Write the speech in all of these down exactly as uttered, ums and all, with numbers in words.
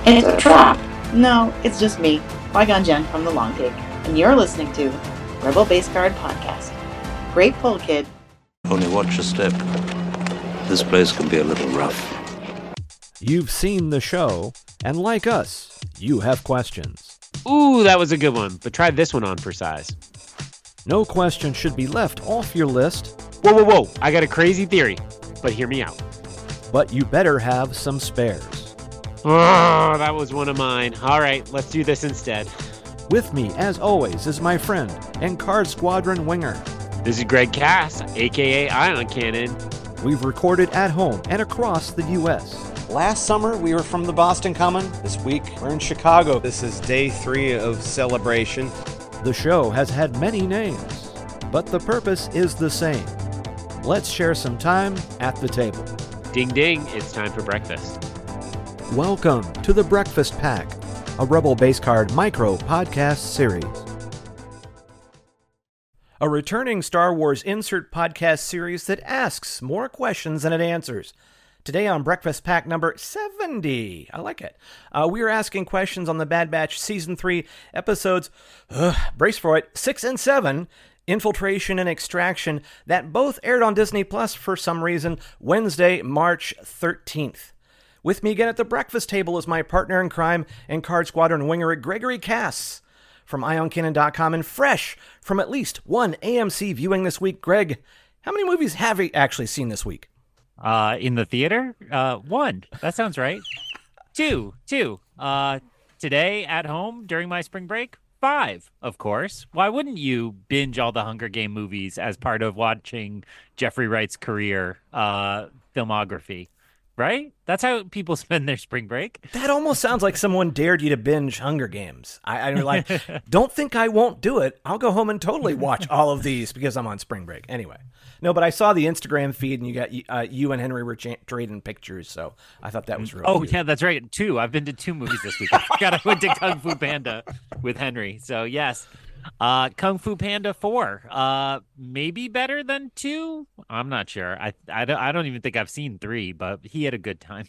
It's a trap. No, it's just me, Qui-Gon Jinn from The Long Take, and you're listening to Rebel Base Guard Podcast. Great pull, kid. Only watch your step. This place can be a little rough. You've seen the show, and like us, you have questions. Ooh, that was a good one, but try this one on for size. No question should be left off your list. Whoa, whoa, whoa, I got a crazy theory, but hear me out. But you better have some spares. Oh, that was one of mine. All right, let's do this instead. With me, as always, is my friend and Card Squadron winger. This is Greg Cass, a k a. Ion Cannon. We've recorded at home and across the U S Last summer, we were from the Boston Common. This week, we're in Chicago. This is day three of celebration. The show has had many names, but the purpose is the same. Let's share some time at the table. Ding ding, it's time for breakfast. Welcome to the Breakfast Pack, a Rebel Base Card micro podcast series. A returning Star Wars insert podcast series that asks more questions than it answers. Today on Breakfast Pack number seventy. I like it. Uh, we are asking questions on the Bad Batch Season three episodes, uh, brace for it, six and seven, Infiltration and Extraction, that both aired on Disney Plus for some reason, Wednesday, March thirteenth. With me again at the breakfast table is my partner in crime and Card Squadron winger, Gregory Cass, from Ion Cannon dot com, and fresh from at least one A M C viewing this week. Greg, how many movies have you actually seen this week? Uh, in the theater? Uh, one. That sounds right. two. Two. Uh, today at home during my spring break? Five, of course. Why wouldn't you binge all the Hunger Game movies as part of watching Jeffrey Wright's career, uh, filmography? Right? That's how people spend their spring break. That almost sounds like someone dared you to binge Hunger Games. I, I like, don't think I won't do it. I'll go home and totally watch all of these because I'm on spring break. Anyway. No, but I saw the Instagram feed and you got uh, you and Henry were cha- trading pictures, so I thought that was really Oh, cute. yeah, that's right. Two. I've been to two movies this week. I forgot I went to Kung Fu Panda with Henry. So, yes. Uh, Kung Fu Panda four, uh, maybe better than two. I'm not sure. I, I, don't, I don't even think I've seen three, but he had a good time.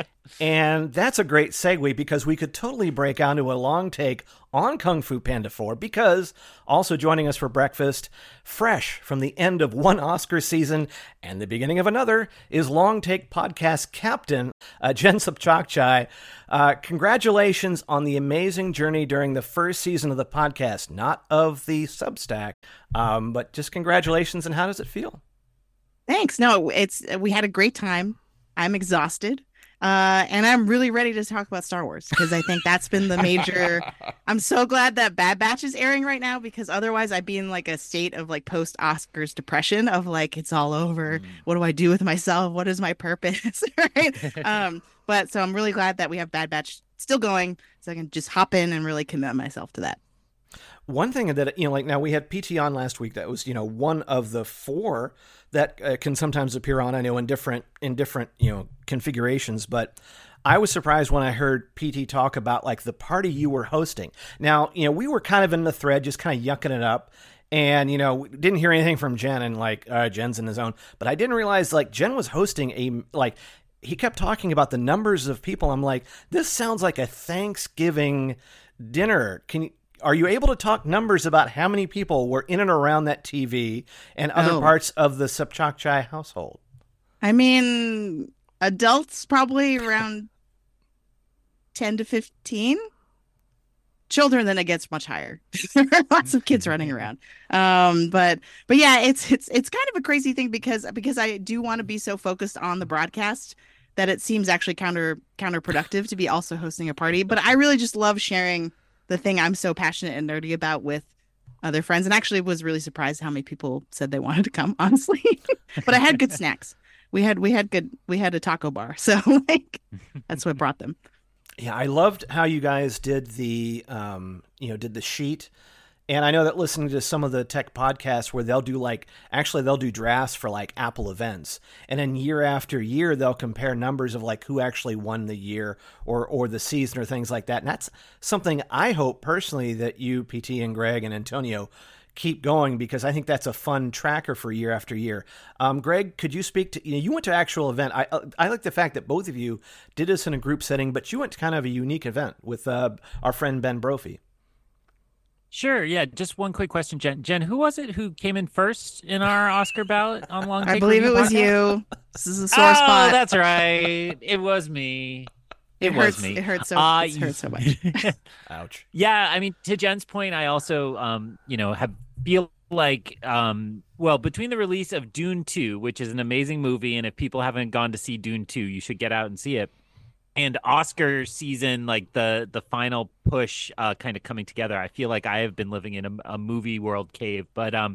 And that's a great segue because we could totally break onto a long take on Kung Fu Panda four because also joining us for breakfast, fresh from the end of one Oscar season and the beginning of another, is Long Take podcast captain, uh, Jen Sopchakchai. Uh, congratulations on the amazing journey during the first season of the podcast, not of the Substack, um, but just congratulations. And how does it feel? Thanks. No, it's we had a great time. I'm exhausted. Uh, and I'm really ready to talk about Star Wars because I think that's been the major. I'm so glad that Bad Batch is airing right now because otherwise I'd be in like a state of like post Oscars depression of like it's all over. Mm. What do I do with myself? What is my purpose? Right. um, but so I'm really glad that we have Bad Batch still going so I can just hop in and really commit myself to that. One thing that, you know, like now we had P T on last week. That was, you know, one of the four that uh, can sometimes appear on, I know in different, in different, you know, configurations. But I was surprised when I heard P T talk about like the party you were hosting. Now, you know, we were kind of in the thread, just kind of yucking it up. And, you know, didn't hear anything from Jen and like uh, Jen's in his own. But I didn't realize like Jen was hosting a like he kept talking about the numbers of people. I'm like, this sounds like a Thanksgiving dinner. Can you? Are you able to talk numbers about how many people were in and around that T V and other oh. parts of the Sopchakchai household? I mean, adults probably around ten to fifteen. Children, then it gets much higher. Lots of kids running around. Um, but but yeah, it's it's it's kind of a crazy thing because because I do want to be so focused on the broadcast that it seems actually counter counterproductive to be also hosting a party. But I really just love sharing the thing I'm so passionate and nerdy about with other friends, and actually was really surprised how many people said they wanted to come, honestly. But I had good snacks. We had we had good we had a taco bar, so like that's what brought them. Yeah, I loved how you guys did the um, you know, did the sheet. And I know that listening to some of the tech podcasts where they'll do like, actually they'll do drafts for like Apple events. And then year after year, they'll compare numbers of like who actually won the year or, or the season or things like that. And that's something I hope personally that you, P T and Greg and Antonio keep going because I think that's a fun tracker for year after year. Um, Greg, could you speak to, you know, you went to actual event. I I like the fact that both of you did this in a group setting, but you went to kind of a unique event with uh, our friend Ben Brophy. Sure. Yeah. Just one quick question, Jen. Jen, who was it who came in first in our Oscar ballot on Long Take I believe Review it was podcast? you. This is a sore Oh, spot. that's right. It was me. It, It was hurts. me. It hurts so. Uh, it hurts so much. Ouch. Yeah, I mean, to Jen's point, I also, um, you know, have feel like, um, well, between the release of Dune two, which is an amazing movie, and if people haven't gone to see Dune two, you should get out and see it, and Oscar season, like the the final push, uh, kind of coming together, I feel like I have been living in a, a movie world cave. But um,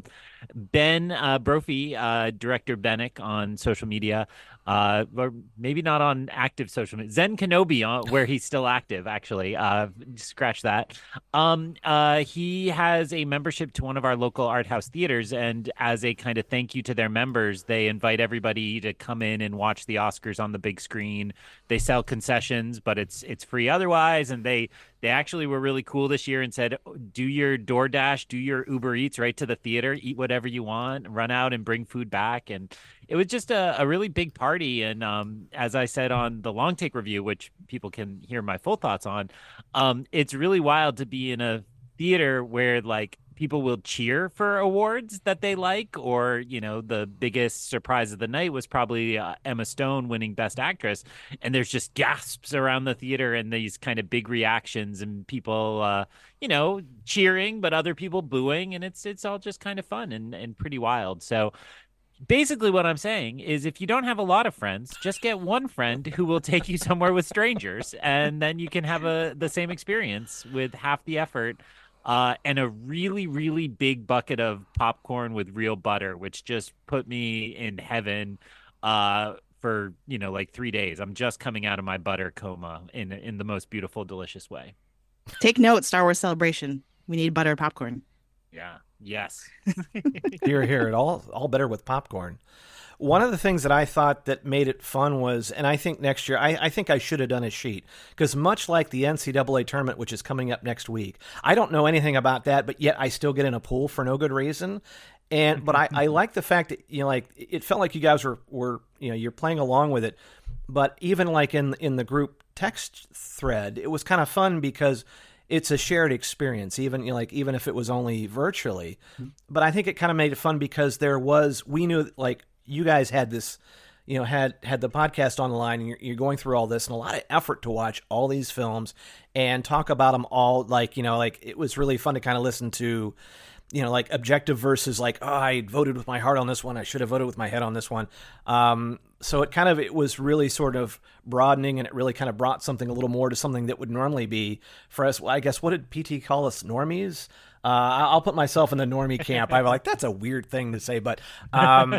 Ben uh, Brophy, uh, director Bennick on social media. Uh, or maybe not on active social media. Zen Kenobi, on, where he's still active, actually. Uh, scratch that. Um, uh, he has a membership to one of our local art house theaters, and as a kind of thank you to their members, they invite everybody to come in and watch the Oscars on the big screen. They sell concessions, but it's it's free otherwise, and they they actually were really cool this year and said, do your DoorDash, do your Uber Eats right to the theater, eat whatever you want, run out and bring food back. And it was just a, a really big party. And um, as I said on the Long Take review, which people can hear my full thoughts on, um, it's really wild to be in a theater where like people will cheer for awards that they like, or, you know, the biggest surprise of the night was probably uh, Emma Stone winning Best Actress. And there's just gasps around the theater and these kind of big reactions and people, uh, you know, cheering, but other people booing. And it's, it's all just kind of fun and, and pretty wild. So basically what I'm saying is if you don't have a lot of friends, just get one friend who will take you somewhere with strangers, and then you can have a the same experience with half the effort. Uh, and a really, really big bucket of popcorn with real butter, which just put me in heaven uh, for, you know, like three days. I'm just coming out of my butter coma in in the most beautiful, delicious way. Take note, Star Wars Celebration. We need butter popcorn. Yeah. Yes. Here, here. It all all better with popcorn. One of the things that I thought that made it fun was, and I think next year, I, I think I should have done a sheet, because much like the N C double A tournament, which is coming up next week, I don't know anything about that, but yet I still get in a pool for no good reason. And but I, I like the fact that, you know, like it felt like you guys were, were you know, you're playing along with it. But even like in in the group text thread, it was kind of fun because it's a shared experience, even, you know, like even if it was only virtually. But I think it kind of made it fun because there was, we knew like, you guys had this, you know, had had the podcast on the line, and you're, you're going through all this and a lot of effort to watch all these films and talk about them all. Like, you know, like it was really fun to kind of listen to, you know, like objective versus like, oh, I voted with my heart on this one, I should have voted with my head on this one. Um, so it kind of, it was really sort of broadening, and it really kind of brought something a little more to something that would normally be for us. Well, I guess, what did P T call us? Normies? Uh, I'll put myself in the normie camp. I'm like, that's a weird thing to say, but um,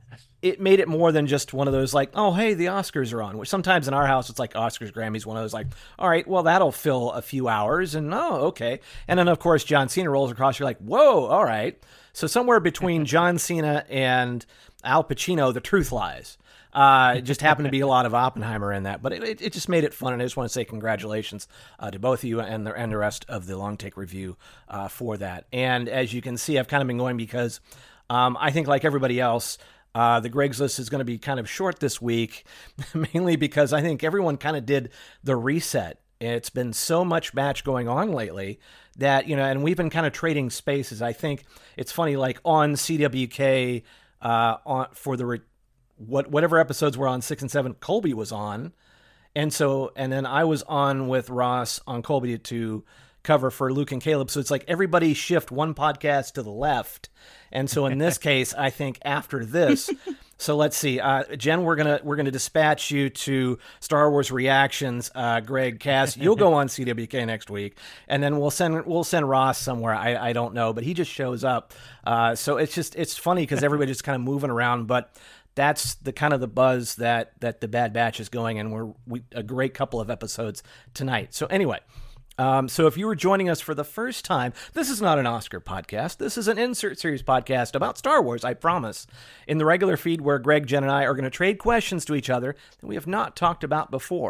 it made it more than just one of those like, oh, hey, the Oscars are on, which sometimes in our house, it's like Oscars, Grammys, one of those like, all right, well, that'll fill a few hours, and oh, okay. And then, of course, John Cena rolls across. You're like, whoa, all right. So somewhere between John Cena and Al Pacino, the truth lies. Uh, it just happened to be a lot of Oppenheimer in that, but it, it, it just made it fun. And I just want to say congratulations uh, to both of you and the, and the rest of the Long Take review uh, for that. And as you can see, I've kind of been going because um, I think like everybody else, uh, the Greg's List is going to be kind of short this week, mainly because I think everyone kind of did the reset. It's been so much match going on lately that, you know, and we've been kind of trading spaces. I think it's funny, like on C W K uh, on for the re- what whatever episodes were on six and seven, Colby was on. And so, and then I was on with Ross on Colby to cover for Luke and Caleb. So it's like everybody shift one podcast to the left. And so in this case, I think after this, so let's see, uh, Jen, we're going to, we're going to dispatch you to Star Wars Reactions. Uh, Greg, Cass, you'll go on C W K next week, and then we'll send, we'll send Ross somewhere. I, I don't know, but he just shows up. Uh, so it's just, it's funny because everybody's just kind of moving around, but that's the kind of the buzz that, that the Bad Batch is going, and we're we, a great couple of episodes tonight. So anyway, um, so if you were joining us for the first time, this is not an Oscar podcast. This is an insert series podcast about Star Wars, I promise. In the regular feed where Greg, Jen, and I are going to trade questions to each other that we have not talked about before.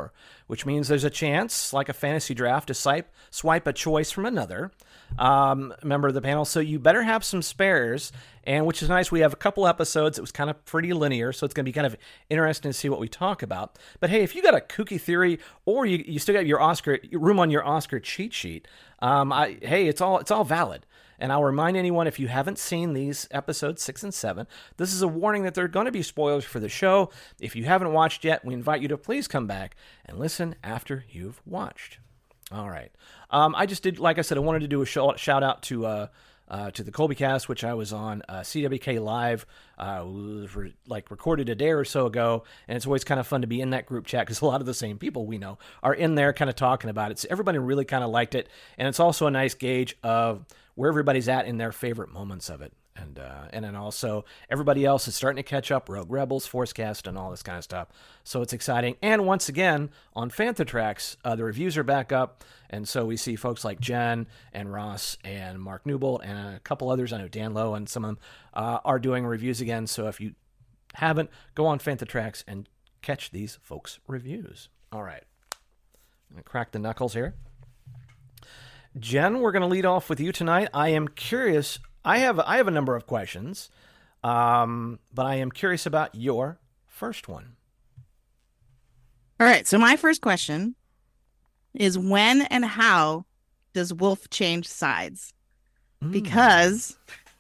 which means there's a chance, like a fantasy draft, to swipe, swipe a choice from another um, member of the panel. So you better have some spares, and which is nice. We have a couple episodes. It was kind of pretty linear, so it's going to be kind of interesting to see what we talk about. But hey, if you got a kooky theory, or you, you still got your Oscar room on your Oscar cheat sheet, um, I, hey, it's all it's all valid. And I'll remind anyone, if you haven't seen these episodes six and seven, this is a warning that there are going to be spoilers for the show. If you haven't watched yet, we invite you to please come back and listen after you've watched. All right. Um, I just did, like I said, I wanted to do a show, shout out to uh, uh, to the Colby Cast, which I was on uh, C W K Live, uh, for, like recorded a day or so ago, and it's always kind of fun to be in that group chat because a lot of the same people we know are in there kind of talking about it. So everybody really kind of liked it, and it's also a nice gauge of where everybody's at in their favorite moments of it. And uh, and then also everybody else is starting to catch up, Rogue Rebels, Forcecast, and all this kind of stuff. So it's exciting. And once again, on Fantatrax, uh, the reviews are back up. And so we see folks like Jen and Ross and Mark Newbold and a couple others. I know Dan Lowe and some of them uh, are doing reviews again. So if you haven't, go on Fantatrax and catch these folks' reviews. All right. I'm going to crack the knuckles here. Jen, we're going to lead off with you tonight. I am curious. I have I have a number of questions, um, but I am curious about your first one. All right. So my first question is, when and how does Wolf change sides? Mm. Because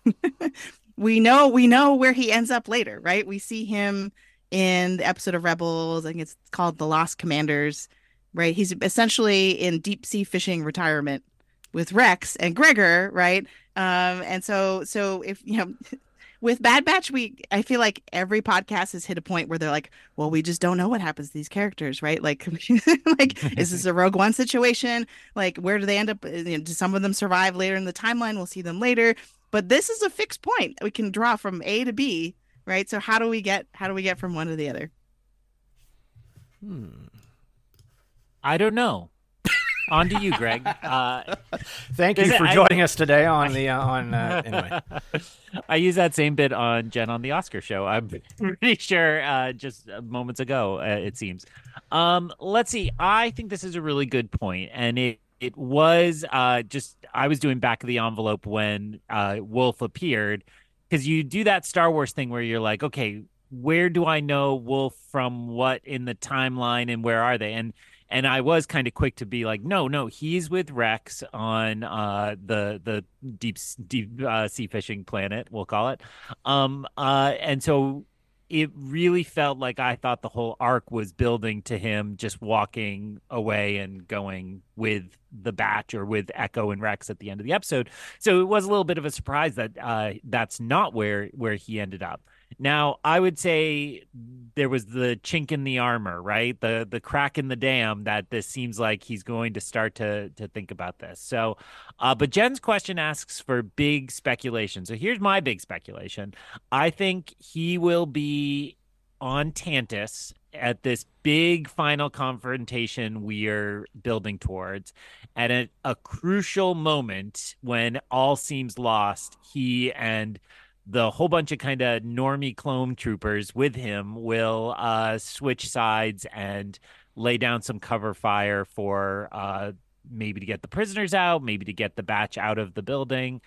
we know we know where he ends up later, right? We see him in the episode of Rebels. I think it's called The Lost Commanders, right? He's essentially in deep sea fishing retirement with Rex and Gregor, right? Um, and so, so if, you know, with Bad Batch, we, I feel like every podcast has hit a point where they're like, well, we just don't know what happens to these characters, right? Like, like, is this a Rogue One situation? Like, where do they end up? You know, do some of them survive later in the timeline? We'll see them later. But this is a fixed point. We can draw from A to B, right? So how do we get, how do we get from one to the other? Hmm. I don't know. On to you, Greg. Uh, Thank you for I, joining us today on the uh, on. Uh, anyway, I used that same bit on Jen on the Oscar show. I'm pretty sure uh, just moments ago. Uh, it seems. Um, let's see. I think this is a really good point, and it it was uh, just I was doing back of the envelope when uh, Wolf appeared, because you do that Star Wars thing where you're like, okay, where do I know Wolf from what in the timeline, and where are they? And And I was kind of quick to be like, no, no, he's with Rex on uh, the the deep deep uh, sea fishing planet, we'll call it. Um, uh, and so it really felt like I thought the whole arc was building to him just walking away and going with the Batch or with Echo and Rex at the end of the episode. So it was a little bit of a surprise that uh, that's not where where he ended up. Now, I would say there was the chink in the armor, right? The the crack in the dam that this seems like he's going to start to to think about this. So, uh, but Jen's question asks for big speculation. So here's my big speculation. I think he will be on Tantus at this big final confrontation we are building towards. At a, a crucial moment when all seems lost, he and the whole bunch of kind of normie clone troopers with him will uh, switch sides and lay down some cover fire for uh, maybe to get the prisoners out, maybe to get the Batch out of the building.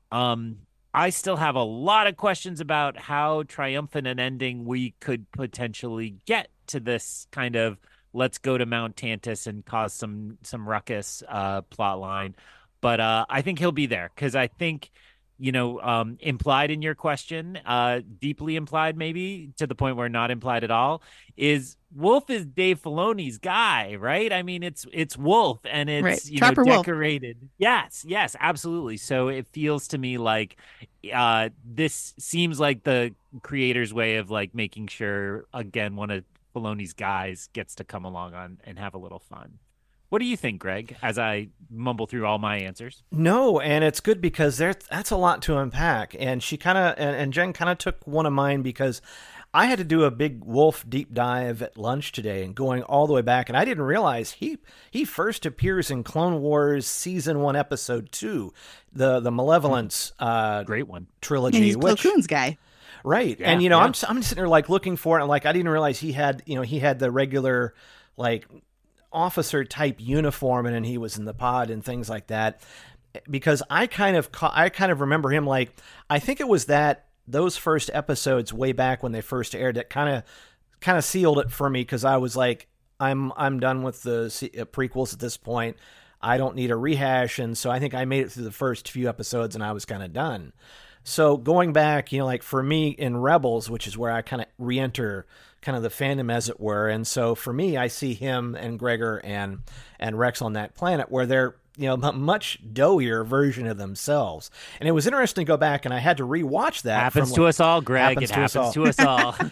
Um, I still have a lot of questions about how triumphant an ending we could potentially get to this kind of let's go to Mount Tantus and cause some some ruckus uh, plot line. But uh, I think he'll be there because I think, you know, um, implied in your question, uh, deeply implied maybe to the point where not implied at all, is Wolf is Dave Filoni's guy, right? I mean, it's it's Wolf and it's right. you Trapper know Wolf. decorated. Yes, yes, absolutely. So it feels to me like uh, this seems like the creator's way of like making sure again one of Filoni's guys gets to come along on and have a little fun. What do you think, Greg, as I mumble through all my answers? No, and it's good because there that's a lot to unpack. And she kind of, and, and Jen kind of took one of mine because I had to do a big Wolf deep dive at lunch today and going all the way back. And I didn't realize he he first appears in Clone Wars Season one, Episode two, the, the Malevolence uh, Great one. trilogy. And he's Plo which, Koon's guy. Right. Yeah, and, you know, yeah. I'm I'm sitting there like looking for it. And like, I didn't realize he had, you know, he had the regular, like, officer type uniform and then he was in the pod and things like that. Because I kind of ca- I kind of remember him like, I think it was that those first episodes way back when they first aired that kind of kind of sealed it for me, because I was like, I'm I'm done with the prequels at this point. I don't need a rehash, and so I think I made it through the first few episodes and I was kind of done. So going back, you know, like for me in Rebels, which is where I kind of re-enter kind of the fandom as it were, and so for me, I see him and Gregor and and Rex on that planet where they're, you know, a much doughier version of themselves. And it was interesting to go back, and I had to rewatch that. Happens from, to like, us all, Greg. Happens it to happens us all. to us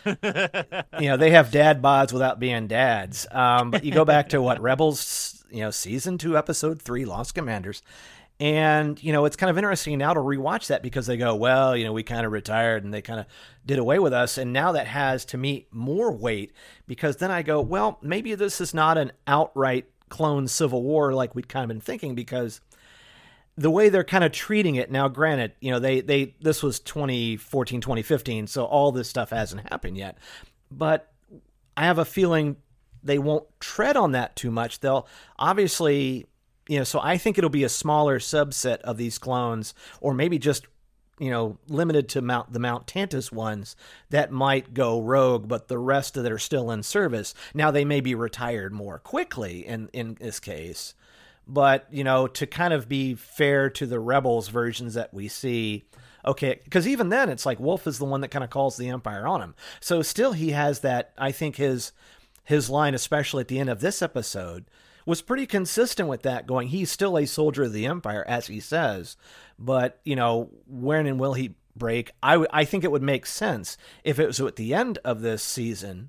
all. You know, they have dad bods without being dads. Um, but you go back to what, Rebels, you know, season two, episode three, Lost Commanders. And, you know, it's kind of interesting now to rewatch that because they go, well, you know, we kind of retired and they kind of did away with us. And now that has, to me, more weight, because then I go, well, maybe this is not an outright clone civil war like we'd kind of been thinking, because the way they're kind of treating it now, granted, you know, they, they, this was twenty fourteen, twenty fifteen, so all this stuff hasn't happened yet, but I have a feeling they won't tread on that too much. They'll obviously, you know, so I think it'll be a smaller subset of these clones, or maybe just, you know, limited to Mount, the Mount Tantus ones that might go rogue, but the rest that are still in service. Now they may be retired more quickly in, in this case, but, you know, to kind of be fair to the Rebels versions that we see, okay, because even then it's like Wolf is the one that kind of calls the Empire on him. So still he has that, I think his, his line, especially at the end of this episode, was pretty consistent with that, going, he's still a soldier of the Empire, as he says, but, you know, when and will he break? I, w- I think it would make sense if it was at the end of this season,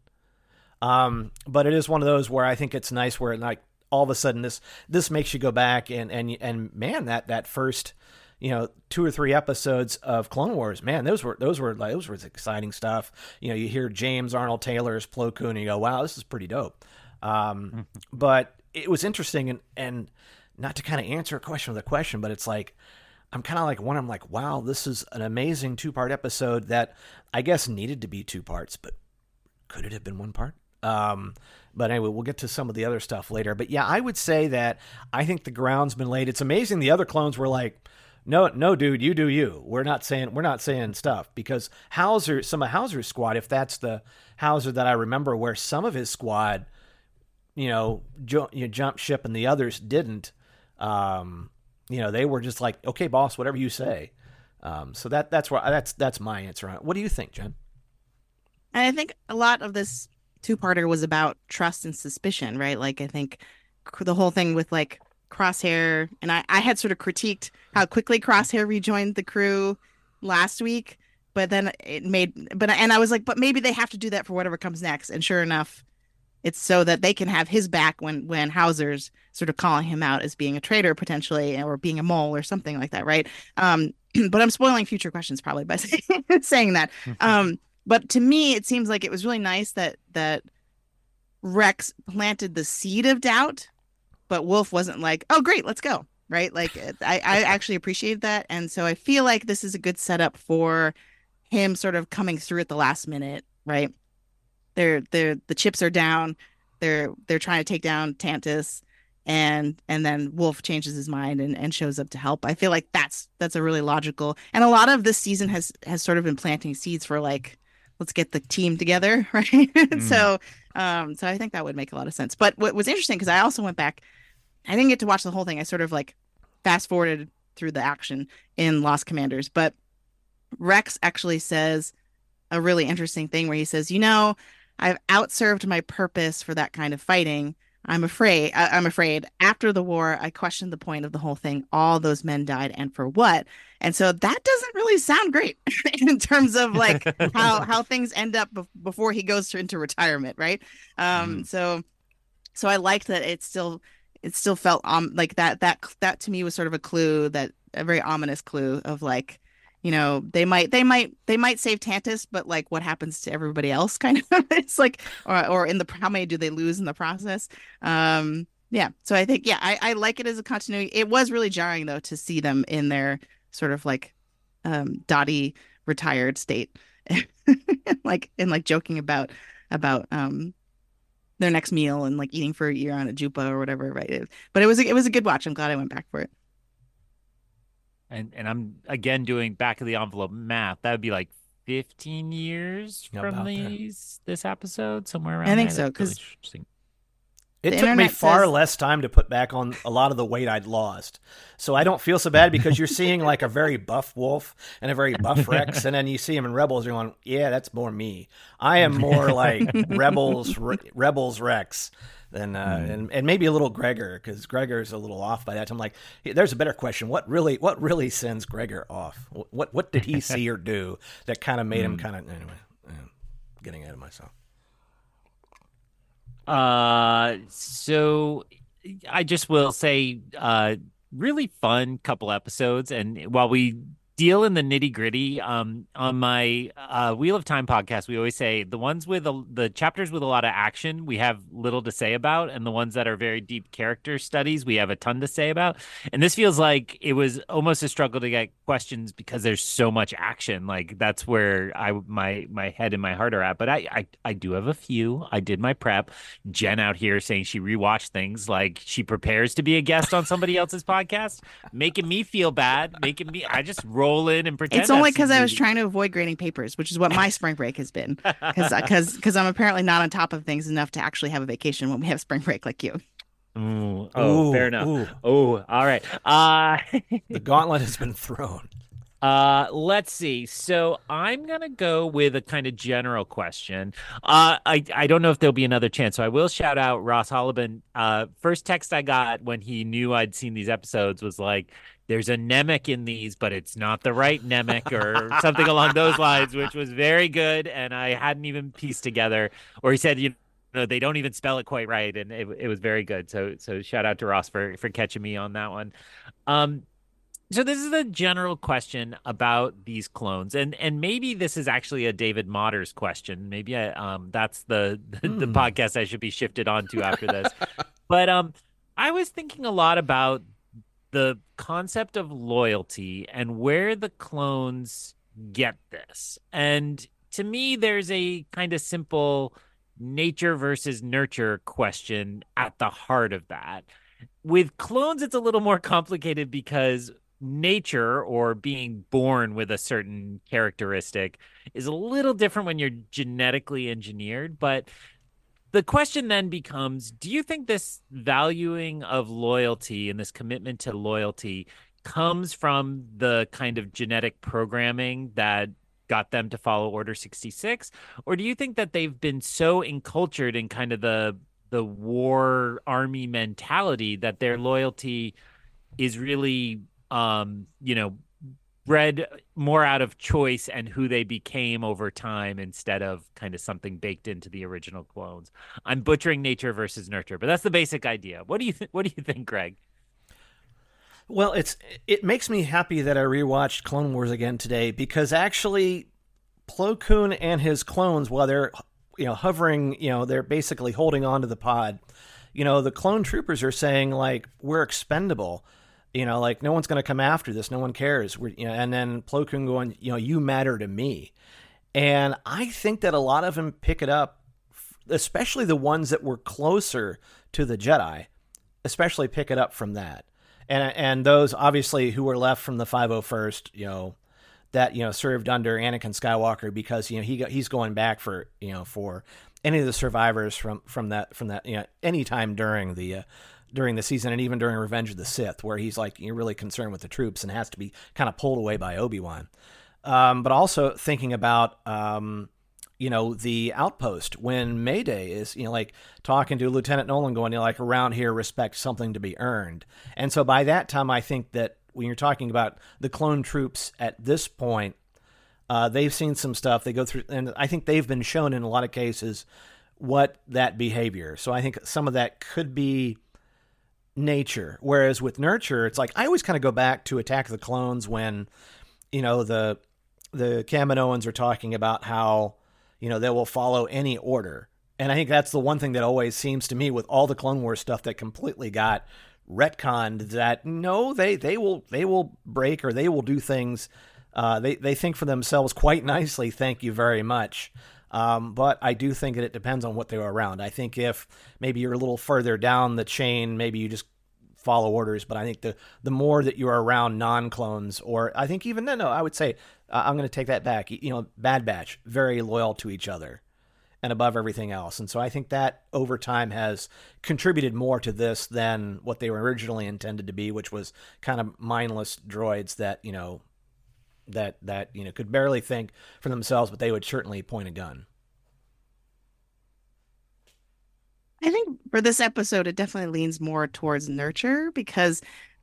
um, but it is one of those where I think it's nice where, like, all of a sudden this this makes you go back and, and, and man, that, that first, you know, two or three episodes of Clone Wars, man, those were, those were, like, those were exciting stuff. You know, you hear James Arnold Taylor as Plo Koon and you go, wow, this is pretty dope. Um, but it was interesting, and, and not to kind of answer a question with a question, but it's like, I'm kind of like one, I'm like, wow, this is an amazing two part episode that I guess needed to be two parts, but could it have been one part? Um, but anyway, we'll get to some of the other stuff later, but yeah, I would say that I think the ground's been laid. It's amazing. The other clones were like, no, no, dude, you do you. We're not saying, we're not saying stuff, because Hauser, some of Hauser's squad, if that's the Hauser that I remember, where some of his squad, you know, ju- you jump ship and the others didn't, um, you know, they were just like, okay, boss, whatever you say. Um, so that, that's where, that's, that's my answer on it. What do you think, Jen? And I think a lot of this two-parter was about trust and suspicion, right? Like, I think the whole thing with, like, Crosshair, and I, I had sort of critiqued how quickly Crosshair rejoined the crew last week, but then it made, but, and I was like, but maybe they have to do that for whatever comes next. And sure enough, it's so that they can have his back when, when Hauser's sort of calling him out as being a traitor potentially, or being a mole or something like that, right? Um, but I'm spoiling future questions probably by saying, saying that. Um, but to me, it seems like it was really nice that that Rex planted the seed of doubt, but Wolf wasn't like, oh, great, let's go, right? Like, I, I actually appreciated that. And so I feel like this is a good setup for him sort of coming through at the last minute, right? They're, they're, the chips are down. They're they're trying to take down Tantus, and and then Wolf changes his mind and, and shows up to help. I feel like that's that's a really logical, and a lot of this season has has sort of been planting seeds for, like, let's get the team together, right? Mm. so um so I think that would make a lot of sense. But what was interesting, because I also went back, I didn't get to watch the whole thing. I sort of like fast forwarded through the action in Lost Commanders, but Rex actually says a really interesting thing where he says, you know, I've outserved my purpose for that kind of fighting. I'm afraid, I, I'm afraid after the war, I questioned the point of the whole thing. All those men died, and for what? And so that doesn't really sound great in terms of, like, how, how things end up be- before he goes to, into retirement. Right. Um, mm. So, so I liked that it still, it still felt um like that, that, that to me was sort of a clue, that a very ominous clue of, like, you know, they might, they might, they might save Tantus, but, like, what happens to everybody else? Kind of, it's like, or, or in the, how many do they lose in the process? Um, yeah. So I think, yeah, I, I like it as a continuity. It was really jarring, though, to see them in their sort of, like, um, Dottie retired state, like, and like joking about, about, um, their next meal and like eating for a year on a Jupa or whatever, right? But it was a, it was a good watch. I'm glad I went back for it. And and I'm again doing back of the envelope math. That would be like fifteen years How from about that? these this episode, somewhere around I think there. so, That's really 'cause interesting. It The took me internet far says- less time to put back on a lot of the weight I'd lost. So I don't feel so bad because you're seeing like a very buff Wolf and a very buff Rex, and then you see him in Rebels, you're going, yeah, that's more me. I am more like Rebels Re- Rebels Rex than uh, Mm. and, and maybe a little Gregor, because Gregor's a little off by that time. Like, hey, there's a better question. What really what really sends Gregor off? What what, what did he see or do that kind of made him kind of anyway? Yeah, getting ahead of myself. Uh, so I just will say, uh, really fun couple episodes. And while we deal in the nitty gritty, um, on my uh, Wheel of Time podcast, we always say the ones with a, the chapters with a lot of action, we have little to say about, and the ones that are very deep character studies, we have a ton to say about. And this feels like it was almost a struggle to get questions because there's so much action. Like that's where I my my head and my heart are at. But I I, I do have a few. I did my prep. Jen out here saying she rewatched things, like she prepares to be a guest on somebody else's podcast, making me feel bad, making me I just roll in and pretend. It's only I've because seen I was movies. trying to avoid grading papers, which is what my spring break has been. Because because I'm apparently not on top of things enough to actually have a vacation when we have spring break like you. Ooh, oh, Ooh, fair enough. ooh. Oh, all right. Uh The gauntlet has been thrown. Uh, let's see. So I'm gonna go with a kind of general question. Uh, I I don't know if there'll be another chance, so I will shout out Ross Holleben. Uh, first text I got when he knew I'd seen these episodes was like, "There's a Nemec in these, but it's not the right Nemec," or something along those lines, which was very good, and I hadn't even pieced together. Or he said, you know, they don't even spell it quite right, and it it was very good. So so shout out to Ross for for catching me on that one. Um. So this is a general question about these clones, and and maybe this is actually a David Motters question. Maybe I, um that's the the, the Hmm. podcast I should be shifted onto after this. But um, I was thinking a lot about the concept of loyalty and where the clones get this. And to me, there's a kind of simple nature versus nurture question at the heart of that. With clones, it's a little more complicated because nature, or being born with a certain characteristic, is a little different when you're genetically engineered. But the question then becomes, do you think this valuing of loyalty and this commitment to loyalty comes from the kind of genetic programming that got them to follow Order sixty-six? Or do you think that they've been so encultured in kind of the the war army mentality that their loyalty is really um, you know, bred more out of choice and who they became over time instead of kind of something baked into the original clones? I'm butchering nature versus nurture, but that's the basic idea. What do you th- what do you think, Greg? Well, it's it makes me happy that I rewatched Clone Wars again today, because actually Plo Koon and his clones, while they're you know hovering, you know, they're basically holding on to the pod. You know, the clone troopers are saying like, we're expendable. You know, like, no one's going to come after this. No one cares. We're, you know, and then Plo Koon going, you know, you matter to me. And I think that a lot of them pick it up, especially the ones that were closer to the Jedi, especially pick it up from that. And and those, obviously, who were left from the five oh first, you know, that, you know, served under Anakin Skywalker, because, you know, he got, he's going back for, you know, for any of the survivors from, from that, from that, you know, any time during the, uh, during the season, and even during Revenge of the Sith, where he's like, you're really concerned with the troops and has to be kind of pulled away by Obi-Wan. Um, but also thinking about, um, you know, the outpost when Mayday is, you know, like talking to Lieutenant Nolan going, you know, like, around here, respect something to be earned. And so by that time, I think that when you're talking about the clone troops at this point, uh, they've seen some stuff. They go through, and I think they've been shown in a lot of cases what that behavior. So I think some of that could be nature. Whereas with nurture, it's like, I always kind of go back to Attack of the Clones when, you know, the the Kaminoans are talking about how, you know, they will follow any order. And I think that's the one thing that always seems to me with all the Clone Wars stuff that completely got retconned, that no, they they will they will break, or they will do things. Uh, they they think for themselves quite nicely. Thank you very much. Um, but I do think that it depends on what they were around. I think if maybe you're a little further down the chain, maybe you just follow orders. But I think the the more that you're around non-clones, or I think even no, no, I would say uh, I'm going to take that back. You know, Bad Batch, very loyal to each other and above everything else. And so I think that over time has contributed more to this than what they were originally intended to be, which was kind of mindless droids that, you know, that, that, you know, could barely think for themselves, but they would certainly point a gun. I think for this episode, it definitely leans more towards nurture because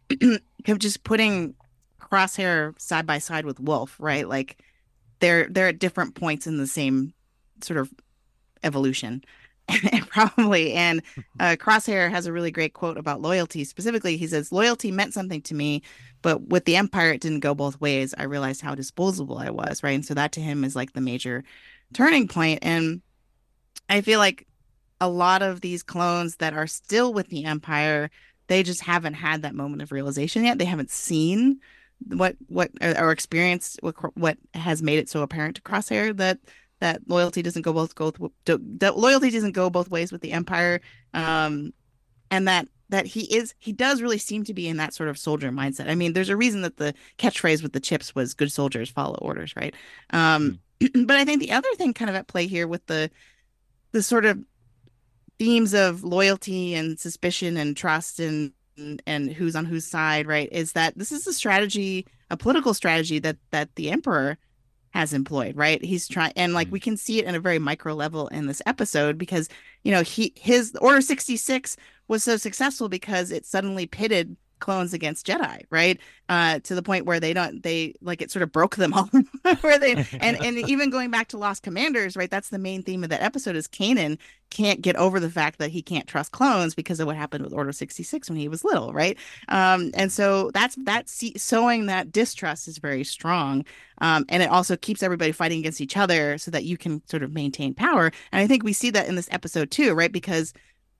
of just putting Crosshair side by side with Wolf, right? Like they're they're at different points in the same sort of evolution, probably. And uh, Crosshair has a really great quote about loyalty. Specifically, he says, "Loyalty meant something to me, but with the Empire, it didn't go both ways. I realized how disposable I was, right?" And so that to him is like the major turning point. And I feel like a lot of these clones that are still with the Empire, they just haven't had that moment of realization yet. They haven't seen what what or experienced what what has made it so apparent to Crosshair that that loyalty doesn't go both go that loyalty doesn't go both ways with the Empire, um, and that that he is he does really seem to be in that sort of soldier mindset. I mean, there's a reason that the catchphrase with the chips was "Good soldiers follow orders," right? Um, mm. But I think the other thing kind of at play here with the the sort of themes of loyalty and suspicion and trust and and, and who's on whose side, right, is that this is a strategy, a political strategy that that the Emperor has employed, right? He's trying, and like we can see it in a very micro level in this episode because, you know, he his Order sixty-six was so successful because it suddenly pitted clones against Jedi, right? Uh, to the point where they don't, they like it sort of broke them all. where they and and even going back to Lost Commanders, right? That's the main theme of that episode is Kanan can't get over the fact that he can't trust clones because of what happened with Order sixty-six when he was little, right? Um, and so that's that sowing that distrust is very strong, um, and it also keeps everybody fighting against each other so that you can sort of maintain power. And I think we see that in this episode too, right? Because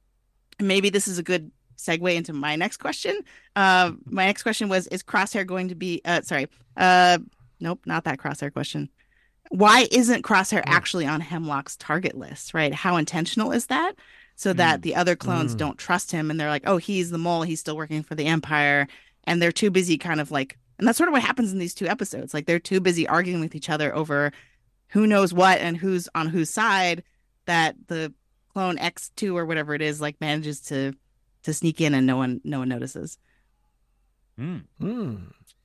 maybe this is a good segue into my next question. Uh, my next question was, is Crosshair going to be, uh, sorry, uh, nope, not that Crosshair question. Why isn't Crosshair actually on Hemlock's target list, right? How intentional is that? So that mm. the other clones mm. don't trust him and they're like, oh, he's the mole, he's still working for the Empire. And they're too busy kind of like, and that's sort of what happens in these two episodes. Like they're too busy arguing with each other over who knows what and who's on whose side that the clone X two or whatever it is, like manages to to sneak in and no one no one notices. Hmm. Mm.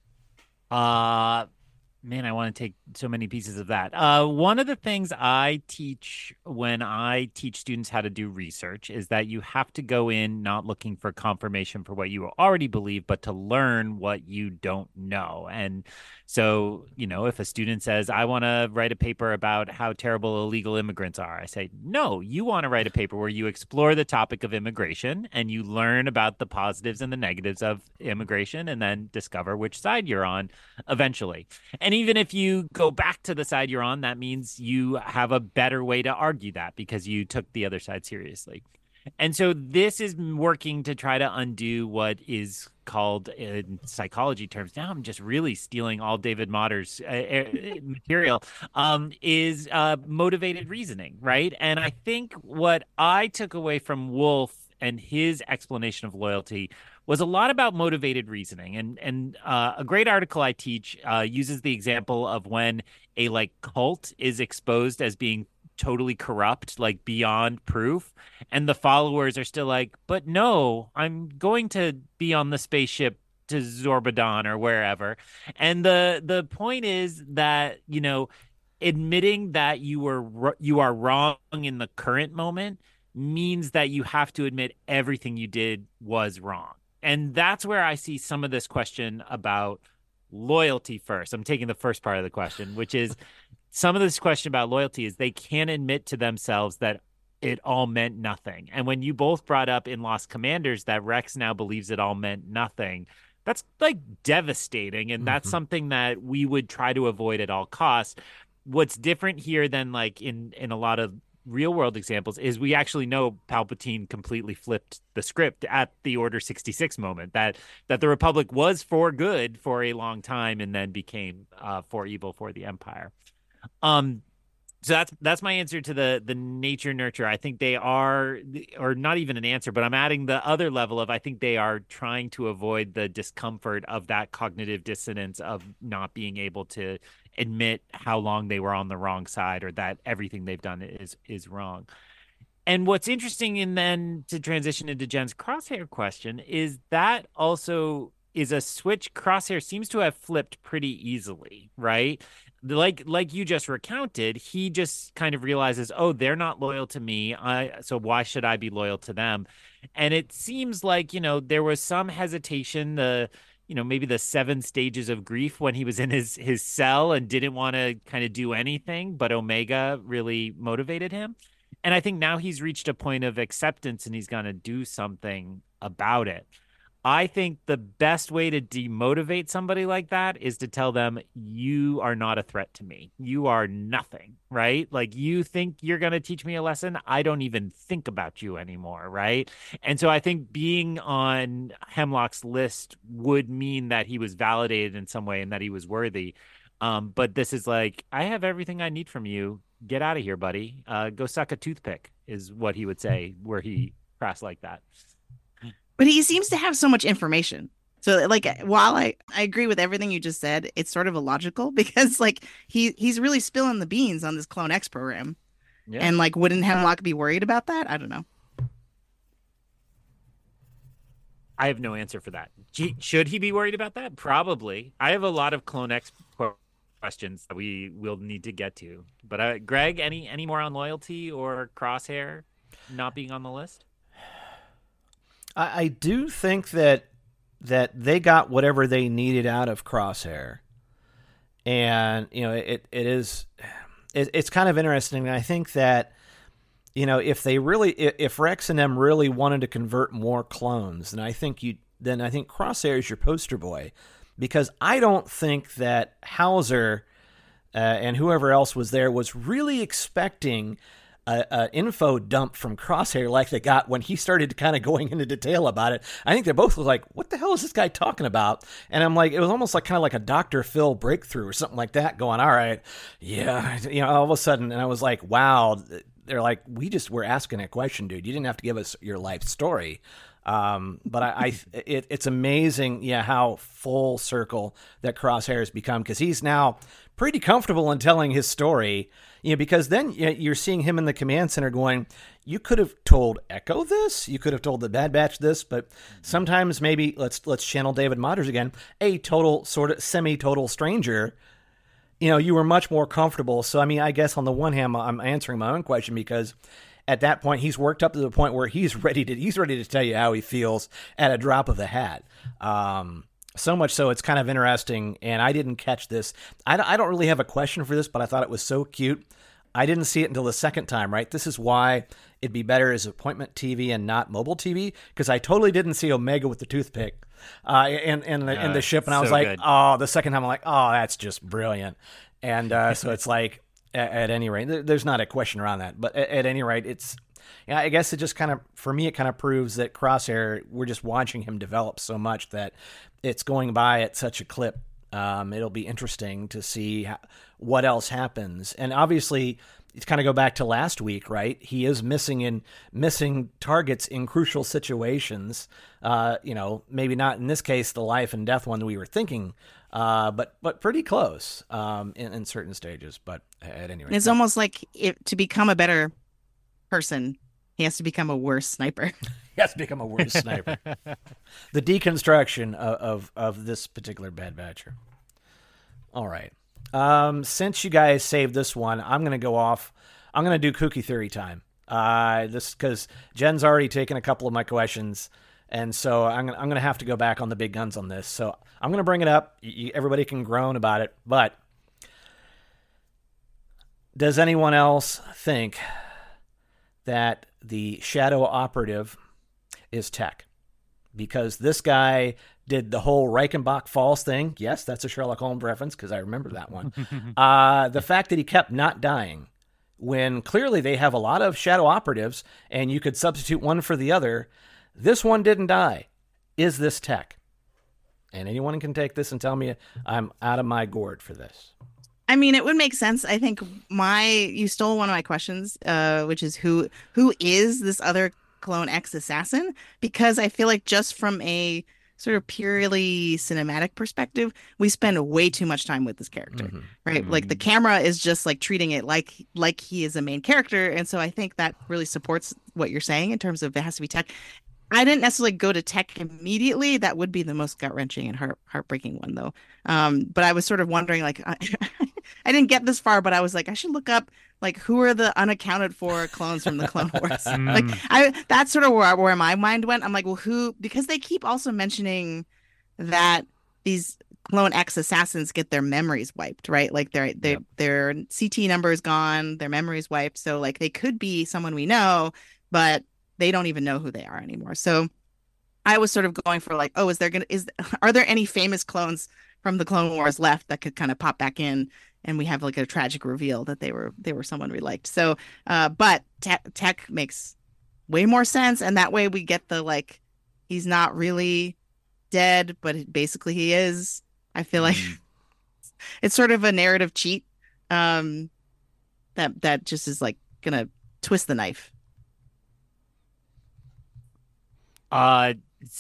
Uh man, I want to take so many pieces of that. Uh, one of the things I teach when I teach students how to do research is that you have to go in not looking for confirmation for what you already believe, but to learn what you don't know. And so, you know, if a student says, I want to write a paper about how terrible illegal immigrants are, I say, no, you want to write a paper where you explore the topic of immigration and you learn about the positives and the negatives of immigration and then discover which side you're on eventually. And even if you go back to the side you're on, that means you have a better way to argue that because you took the other side seriously. And so this is working to try to undo what is called in psychology terms. Now I'm just really stealing all David Motter's uh, material, um, is uh, motivated reasoning, right? And I think what I took away from Wolf and his explanation of loyalty was a lot about motivated reasoning. And and uh, a great article I teach uh, uses the example of when a like cult is exposed as being totally corrupt, like beyond proof, and the followers are still like, but no, I'm going to be on the spaceship to Zorbadan or wherever. And the the point is that, you know, admitting that you were you are wrong in the current moment means that you have to admit everything you did was wrong. And that's where I see some of this question about loyalty first. I'm taking the first part of the question, which is some of this question about loyalty is they can't admit to themselves that it all meant nothing. And when you both brought up in Lost Commanders that Rex now believes it all meant nothing, that's like devastating. And that's mm-hmm. something that we would try to avoid at all costs. What's different here than like in, in a lot of real world examples is we actually know Palpatine completely flipped the script at the Order sixty-six moment, that that the Republic was for good for a long time and then became uh, for evil for the Empire. Um, So that's that's my answer to the the nature nurture. I think they are, or not even an answer, but I'm adding the other level of I think they are trying to avoid the discomfort of that cognitive dissonance of not being able to admit how long they were on the wrong side or that everything they've done is is wrong. And what's interesting, and then to transition into Jen's Crosshair question, is that also is a switch Crosshair seems to have flipped pretty easily, right? Like like you just recounted, he just kind of realizes, oh, they're not loyal to me. I so why should I be loyal to them? And it seems like, you know, there was some hesitation, the you know, maybe the seven stages of grief when he was in his his cell and didn't want to kind of do anything, but Omega really motivated him. And I think now he's reached a point of acceptance and he's going to do something about it. I think the best way to demotivate somebody like that is to tell them, you are not a threat to me. You are nothing, right? Like, you think you're going to teach me a lesson. I don't even think about you anymore, right? And so I think being on Hemlock's list would mean that he was validated in some way and that he was worthy. Um, but this is like, I have everything I need from you. Get out of here, buddy. Uh, go suck a toothpick is what he would say were he crass like that. But he seems to have so much information. So like, while I, I agree with everything you just said, it's sort of illogical because like he he's really spilling the beans on this Clone X program. Yeah. And like, wouldn't Hemlock be worried about that? I don't know. I have no answer for that. Should he be worried about that? Probably. I have a lot of Clone X questions that we will need to get to. But uh, Greg, any any more on loyalty or Crosshair not being on the list? I, I do think that that they got whatever they needed out of Crosshair, and you know it it is it, it's kind of interesting. I think that you know if they really if Rex and them really wanted to convert more clones, then I think you then I think Crosshair is your poster boy, because I don't think that Hauser uh, and whoever else was there was really expecting a, a info dump from Crosshair like they got when he started kind of going into detail about it. I think they both was like, what the hell is this guy talking about? And I'm like, it was almost like kind of like a Doctor Phil breakthrough or something like that going, all right, yeah, you know, all of a sudden. And I was like, wow, they're like, we just were asking a question, dude. You didn't have to give us your life story. Um, but I, I it, it's amazing, yeah, how full circle that Crosshair has become, because he's now pretty comfortable in telling his story, you know, because then you're seeing him in the command center going, you could have told Echo this, you could have told the Bad Batch this, but sometimes maybe let's, let's channel David Motters again, a total sort of semi-total stranger, you know, you were much more comfortable. So, I mean, I guess on the one hand, I'm answering my own question because at that point, he's worked up to the point where he's ready to he's ready to tell you how he feels at a drop of the hat. Um, so much so, it's kind of interesting, and I didn't catch this. I, I don't really have a question for this, but I thought it was so cute. I didn't see it until the second time, right? This is why it'd be better as appointment T V and not mobile T V, because I totally didn't see Omega with the toothpick uh, in, in, the, uh, in the ship, and I was so like, good. oh, the second time I'm like, oh, that's just brilliant. And uh, so it's like, At, at any rate, there's not a question around that, but at, at any rate, it's, yeah, I guess it just kind of, for me, it kind of proves that Crosshair, we're just watching him develop so much that it's going by at such a clip. Um, it'll be interesting to see how, what else happens. And obviously, it's kind of go back to last week, right? He is missing in missing targets in crucial situations. Uh, you know, maybe not in this case, the life and death one we were thinking, Uh, but but pretty close um, in, in certain stages. But at any rate, it's almost like if, to become a better person, he has to become a worse sniper. He has to become a worse sniper. The deconstruction of, of of this particular Bad Batcher. All right. Um, since you guys saved this one, I'm going to go off. I'm going to do Kooky Theory time. Uh, this because Jen's already taken a couple of my questions. And so I'm gonna, I'm gonna have to go back on the big guns on this. So I'm gonna bring it up. You, everybody can groan about it, but does anyone else think that the Shadow Operative is tech? Because this guy did the whole Reichenbach Falls thing. Yes, that's a Sherlock Holmes reference because I remember that one. uh, the fact that he kept not dying when clearly they have a lot of Shadow Operatives, and you could substitute one for the other. This one didn't die. Is this tech? And anyone can take this and tell me I'm out of my gourd for this. I mean, it would make sense. I think my you stole one of my questions, uh, which is who who is this other Clone X assassin? Because I feel like just from a sort of purely cinematic perspective, we spend way too much time with this character, Mhm. right? Mhm. Like the camera is just like treating it like like he is a main character, and so I think that really supports what you're saying in terms of it has to be Tech. I didn't necessarily go to Tech immediately. That would be the most gut-wrenching and heart heartbreaking one, though. Um, but I was sort of wondering, like, I, I didn't get this far, but I was like, I should look up, like, who are the unaccounted for clones from the Clone Wars? Like, Mm. I that's sort of where where my mind went. I'm like, well, who? Because they keep also mentioning that these Clone X assassins get their memories wiped, right? Like their their Yep. their C T number is gone, their memories wiped. So like they could be someone we know, but they don't even know who they are anymore. So I was sort of going for like, oh, is there gonna is are there any famous clones from the Clone Wars left that could kind of pop back in, and we have like a tragic reveal that they were they were someone we liked. So, uh, but Tech Tech makes way more sense, and that way we get the like he's not really dead, but basically he is. I feel like Mm. it's sort of a narrative cheat, um, that that just is like gonna twist the knife. Uh,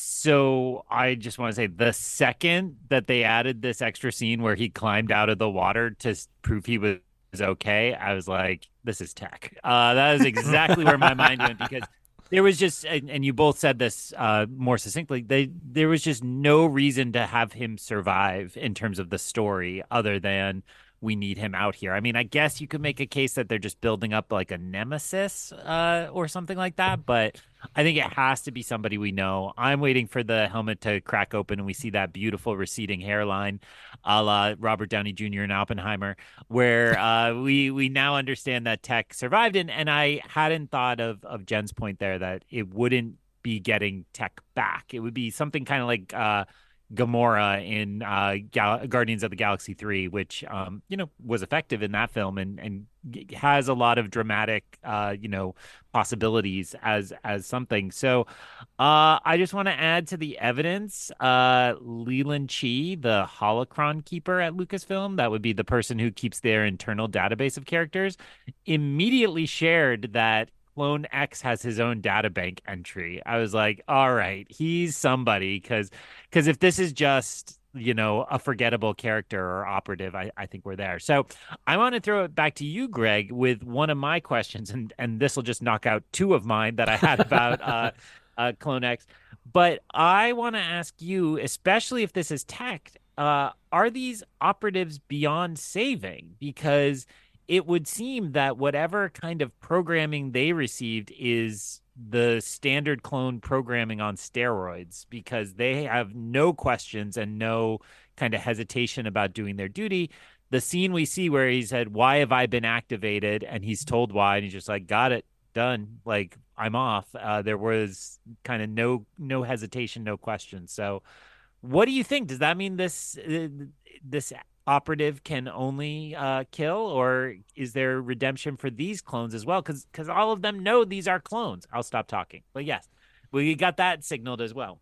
so I just want to say the second that they added this extra scene where he climbed out of the water to s- prove he was okay, I was like, this is Tech. Uh, that is exactly where my mind went because there was just, and, and you both said this uh, more succinctly, they there was just no reason to have him survive in terms of the story other than we need him out here. I mean, I guess you could make a case that they're just building up like a nemesis uh, or something like that, but I think it has to be somebody we know. I'm waiting for the helmet to crack open and we see that beautiful receding hairline, a la Robert Downey Junior in Oppenheimer, where uh, we we now understand that Tech survived. And, and I hadn't thought of of Jen's point there that it wouldn't be getting Tech back. It would be something kind of like uh, Gamora in uh, Gal- Guardians of the Galaxy three, which um, you know was effective in that film and and has a lot of dramatic uh, you know possibilities as as something. So uh, I just want to add to the evidence. Uh, Leland Chi, the holocron keeper at Lucasfilm, that would be the person who keeps their internal database of characters, immediately shared that Clone X has his own databank entry. I was like, all right, he's somebody because because if this is just, you know, a forgettable character or operative, I, I think we're there. So I want to throw it back to you, Greg, with one of my questions, and and this will just knock out two of mine that I had about uh, uh, Clone X. But I want to ask you, especially if this is Tech, uh, are these operatives beyond saving? Because it would seem that whatever kind of programming they received is the standard clone programming on steroids because they have no questions and no kind of hesitation about doing their duty. The scene we see where he said, "Why have I been activated?" and he's told why, and he's just like, "Got it, done. Like I'm off." Uh, there was kind of no no hesitation, no question. So, what do you think? Does that mean this uh, this operative can only uh, kill, or is there redemption for these clones as well? Because because all of them know these are clones. I'll stop talking. But yes, we got that signaled as well.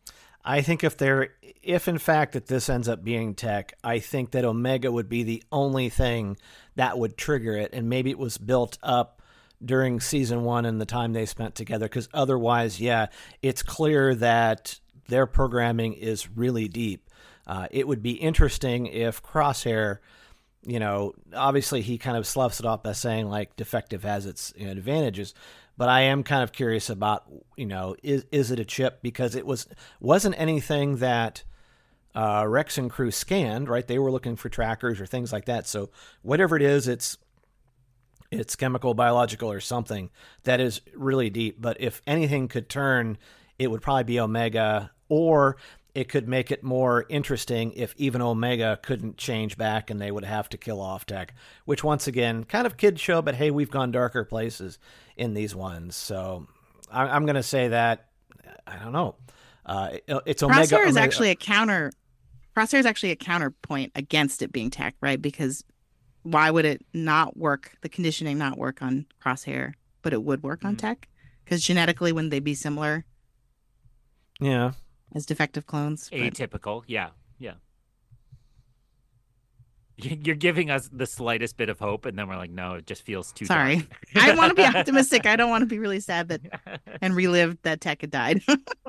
I think if there, if in fact that this ends up being Tech, I think that Omega would be the only thing that would trigger it, and maybe it was built up during season one and the time they spent together. Because otherwise, yeah, it's clear that their programming is really deep. Uh, it would be interesting if Crosshair, you know, obviously he kind of sloughs it off by saying like defective has its, you know, advantages, but I am kind of curious about, you know, is is it a chip? Because it was wasn't anything that uh, Rex and crew scanned, right? They were looking for trackers or things like that. So whatever it is, it's it's chemical, biological, or something that is really deep. But if anything could turn, it would probably be Omega, or it could make it more interesting if even Omega couldn't change back and they would have to kill off Tech, which once again, kind of kid show, but hey, we've gone darker places in these ones. So I, I'm going to say that, I don't know. Uh, it, it's Omega. Crosshair is Omega. actually a counter. Crosshair is actually a counterpoint against it being Tech, right? Because why would it not work? The conditioning not work on Crosshair, but it would work on Mm. Tech? Because genetically, wouldn't they be similar Yeah. as defective clones? But Atypical, yeah, yeah. You're giving us the slightest bit of hope, and then we're like, no, it just feels too Sorry. dark. I want to be optimistic. I don't want to be really sad that and relive that Tech had died.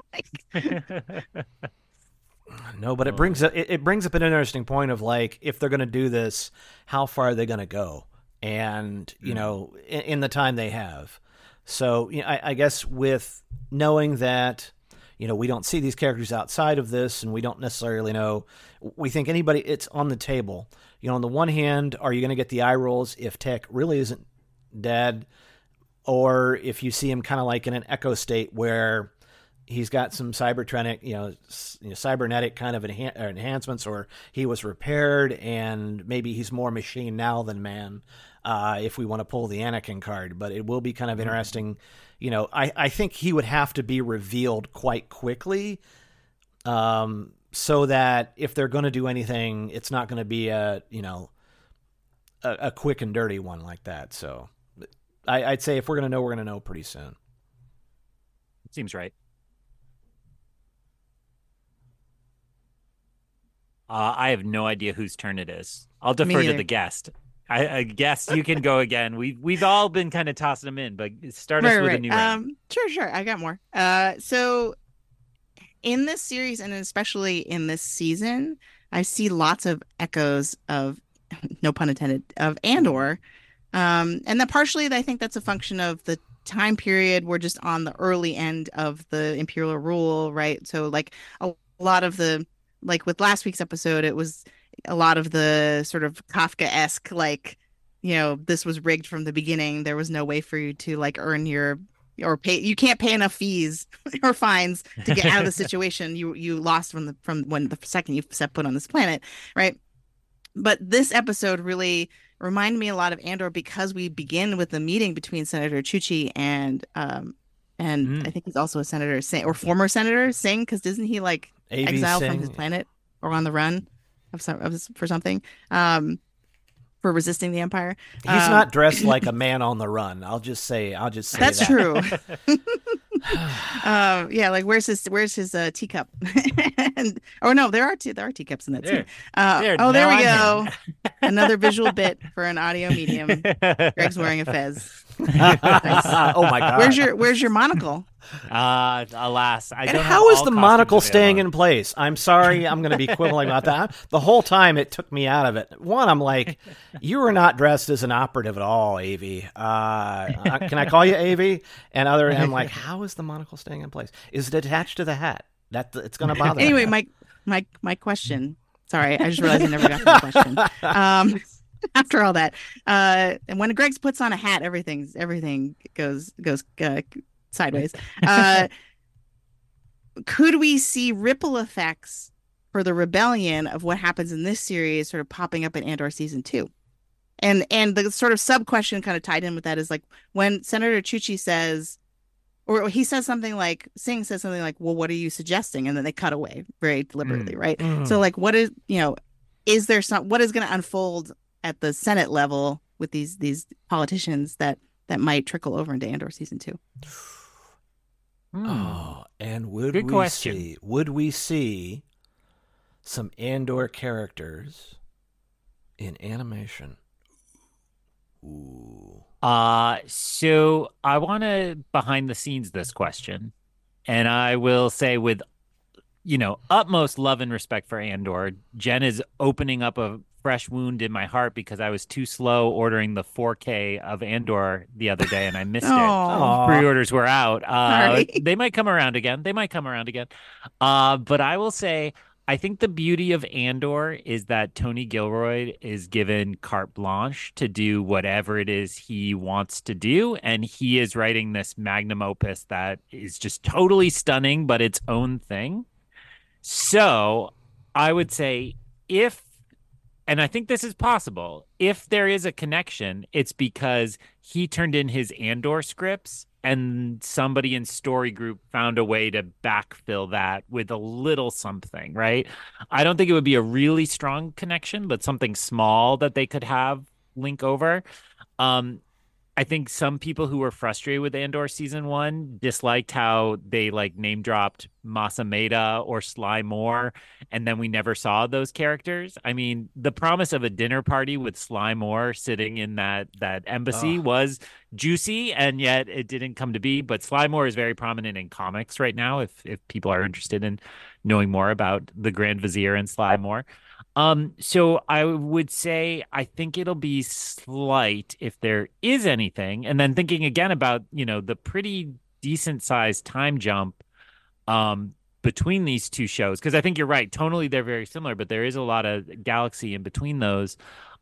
No, but it brings up, it, it brings up an interesting point of like, if they're going to do this, how far are they going to go? And, you mm. know, in, in the time they have. So you know, I, I guess with knowing that, you know, we don't see these characters outside of this, and we don't necessarily know, we think anybody, it's on the table. You know, on the one hand, are you going to get the eye rolls if Tech really isn't dead? Or if you see him kind of like in an echo state where he's got some cybertronic, you know, you know cybernetic kind of enhan- enhancements, or he was repaired and maybe he's more machine now than man, uh, if we want to pull the Anakin card. But it will be kind of interesting. You know, I, I think he would have to be revealed quite quickly, um, so that if they're going to do anything, it's not going to be a, you know, a, a quick and dirty one like that. So I, I'd say if we're going to know, we're going to know pretty soon. Seems right. Uh, I have no idea whose turn it is. I'll defer to the guest. I, I guess you can go again. We we've all been kind of tossing them in, but start us right, with right. a new round. Um, sure, sure. I got more. Uh, so in this series, and especially in this season, I see lots of echoes of, no pun intended, of Andor, um, and that partially I think that's a function of the time period. We're just on the early end of the Imperial rule, right? So like a lot of the Like with last week's episode, it was a lot of the sort of Kafka-esque, like, you know, this was rigged from the beginning. There was no way for you to like earn your or pay. You can't pay enough fees or fines to get out of the situation you you lost from the from when the second you set foot on this planet, right? But this episode really reminded me a lot of Andor because we begin with the meeting between Senator Chuchi and um and mm. I think he's also a senator or former senator Singh, because isn't he like A V exiled Singh. From his planet or on the run of some of, for something um for resisting the Empire? He's um, not dressed like a man on the run. I'll just say I'll just say that's that. true. um yeah, like where's his where's his uh, teacup? and oh no, there are two there are teacups in that there, scene. Uh, there, oh, there we go. Another visual bit for an audio medium. Greg's wearing a fez. Nice. Oh my god! Where's your Where's your monocle? Uh, alas, I and don't how have is all the monocle costumes staying available. in place? I'm sorry, I'm going to be quibbling about that. The whole time it took me out of it. One, I'm like, you were not dressed as an operative at all, Avi. Uh, can I call you Avi? And other, I'm like, how is the monocle staying in place? Is it attached to the hat? That it's going to bother. Anyway, my my my question. Sorry, I just realized I never got to the question. Um, after all that, uh, and when Greg's puts on a hat, everything's everything goes goes uh, sideways. Uh, could we see ripple effects for the rebellion of what happens in this series, sort of popping up in Andor season two? And and the sort of sub question kind of tied in with that is like when Senator Chuchi says, or he says something like, Singh says something like, well, what are you suggesting? And then they cut away very deliberately, mm. right? Mm. So like, what is, you know, is there some, what is going to unfold at the Senate level with these these politicians that that might trickle over into Andor season two? Mm. Oh, and would Good we question. see, would we see some Andor characters in animation? Ooh. Uh, so I want to behind the scenes this question, and I will say with, you know, utmost love and respect for Andor, Jen is opening up a fresh wound in my heart because I was too slow ordering the four K of Andor the other day and I missed Aww. it. Pre-orders were out. Uh, Sorry. they might come around again. They might come around again. Uh, but I will say, I think the beauty of Andor is that Tony Gilroy is given carte blanche to do whatever it is he wants to do. And he is writing this magnum opus that is just totally stunning, but its own thing. So I would say if, and I think this is possible, if there is a connection, it's because he turned in his Andor scripts and somebody in Story Group found a way to backfill that with a little something, right? I don't think it would be a really strong connection, but something small that they could have link over. Um, I think some people who were frustrated with Andor season one disliked how they like name dropped Masameda or Sly Moore, and then we never saw those characters. I mean, the promise of a dinner party with Sly Moore sitting in that that embassy Oh. was juicy, and yet it didn't come to be. But Sly Moore is very prominent in comics right now. If if people are interested in knowing more about the Grand Vizier and Sly Moore. Um, so I would say I think it'll be slight if there is anything. And then thinking again about, you know, the pretty decent sized time jump um between these two shows, because I think you're right. Tonally, they're very similar, but there is a lot of galaxy in between those.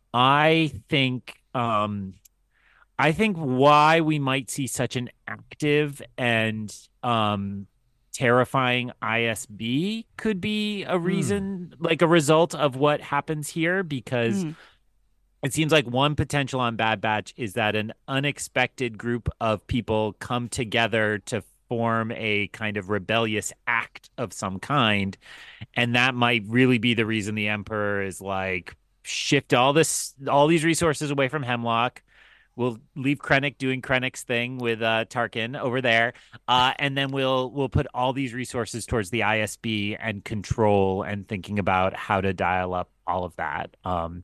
I think um I think why we might see such an active and um terrifying I S B could be a reason, mm. like a result of what happens here, because mm. it seems like one potential on Bad Batch is that an unexpected group of people come together to form a kind of rebellious act of some kind. And that might really be the reason the Emperor is like, shift all this, all these resources away from Hemlock. We'll leave Krennic doing Krennic's thing with uh, Tarkin over there, uh, and then we'll we'll put all these resources towards the I S B and control and thinking about how to dial up all of that. Um,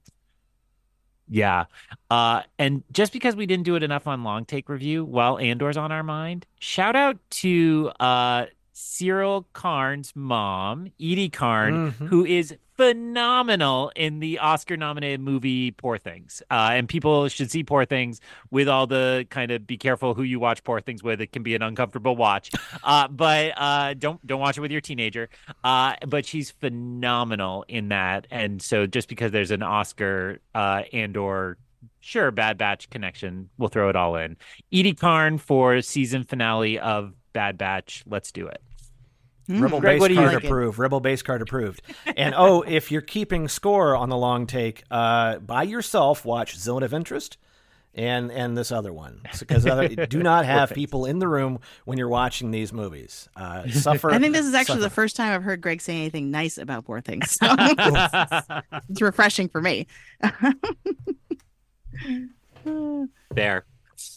yeah, uh, and just because we didn't do it enough on Long Take Review, while Andor's on our mind, shout out to uh, Cyril Karn's mom, Edie Karn, mm-hmm. who is phenomenal in the Oscar-nominated movie Poor Things. Uh, and people should see Poor Things with all the kind of be careful who you watch Poor Things with. It can be an uncomfortable watch. Uh, but uh, don't don't watch it with your teenager. Uh, but she's phenomenal in that. And so just because there's an Oscar uh, and or sure Bad Batch connection, we'll throw it all in. Edie Karn for season finale of Bad Batch. Let's do it. Mm, Rebel Greg, base card like approved. It? Rebel base card approved. And oh, if you're keeping score on the long take, uh, by yourself, watch Zone of Interest and and this other one, because other, do not have people in the room when you're watching these movies. Uh, suffer. I think this is actually suffer. the first time I've heard Greg say anything nice about Poor Things. So it's refreshing for me. There.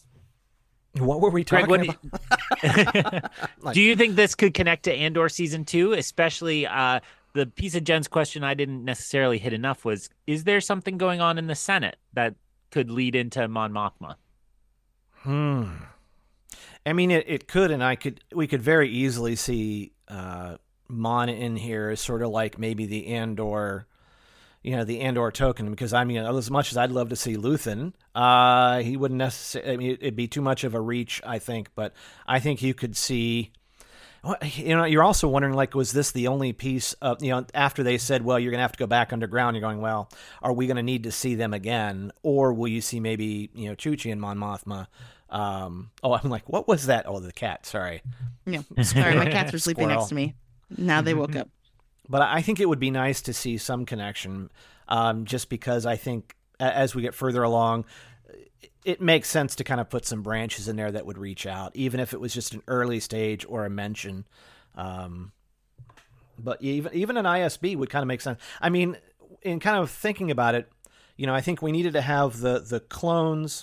What were we talking Greg, about? like, do you think this could connect to Andor season two? Especially uh, the piece of Jen's question I didn't necessarily hit enough was, is there something going on in the Senate that could lead into Mon Mothma? Hmm. I mean, it, it could, and I could. We could very easily see uh, Mon in here as sort of like maybe the Andor. You know, the Andor token, because I mean, as much as I'd love to see Luthen, uh, he wouldn't necessarily, I mean, it'd be too much of a reach, I think, but I think you could see, you know, you're also wondering, like, was this the only piece of, you know, after they said, well, you're going to have to go back underground, you're going, well, are we going to need to see them again? Or will you see maybe, you know, Chuchi and Mon Mothma? Um, oh, I'm like, what was that? Oh, the cat, sorry. Yeah, sorry, my cats were sleeping next to me. Now they woke up. But I think it would be nice to see some connection, um, just because I think as we get further along, it makes sense to kind of put some branches in there that would reach out, even if it was just an early stage or a mention. Um, but even even an I S B would kind of make sense. I mean, in kind of thinking about it, you know, I think we needed to have the the clones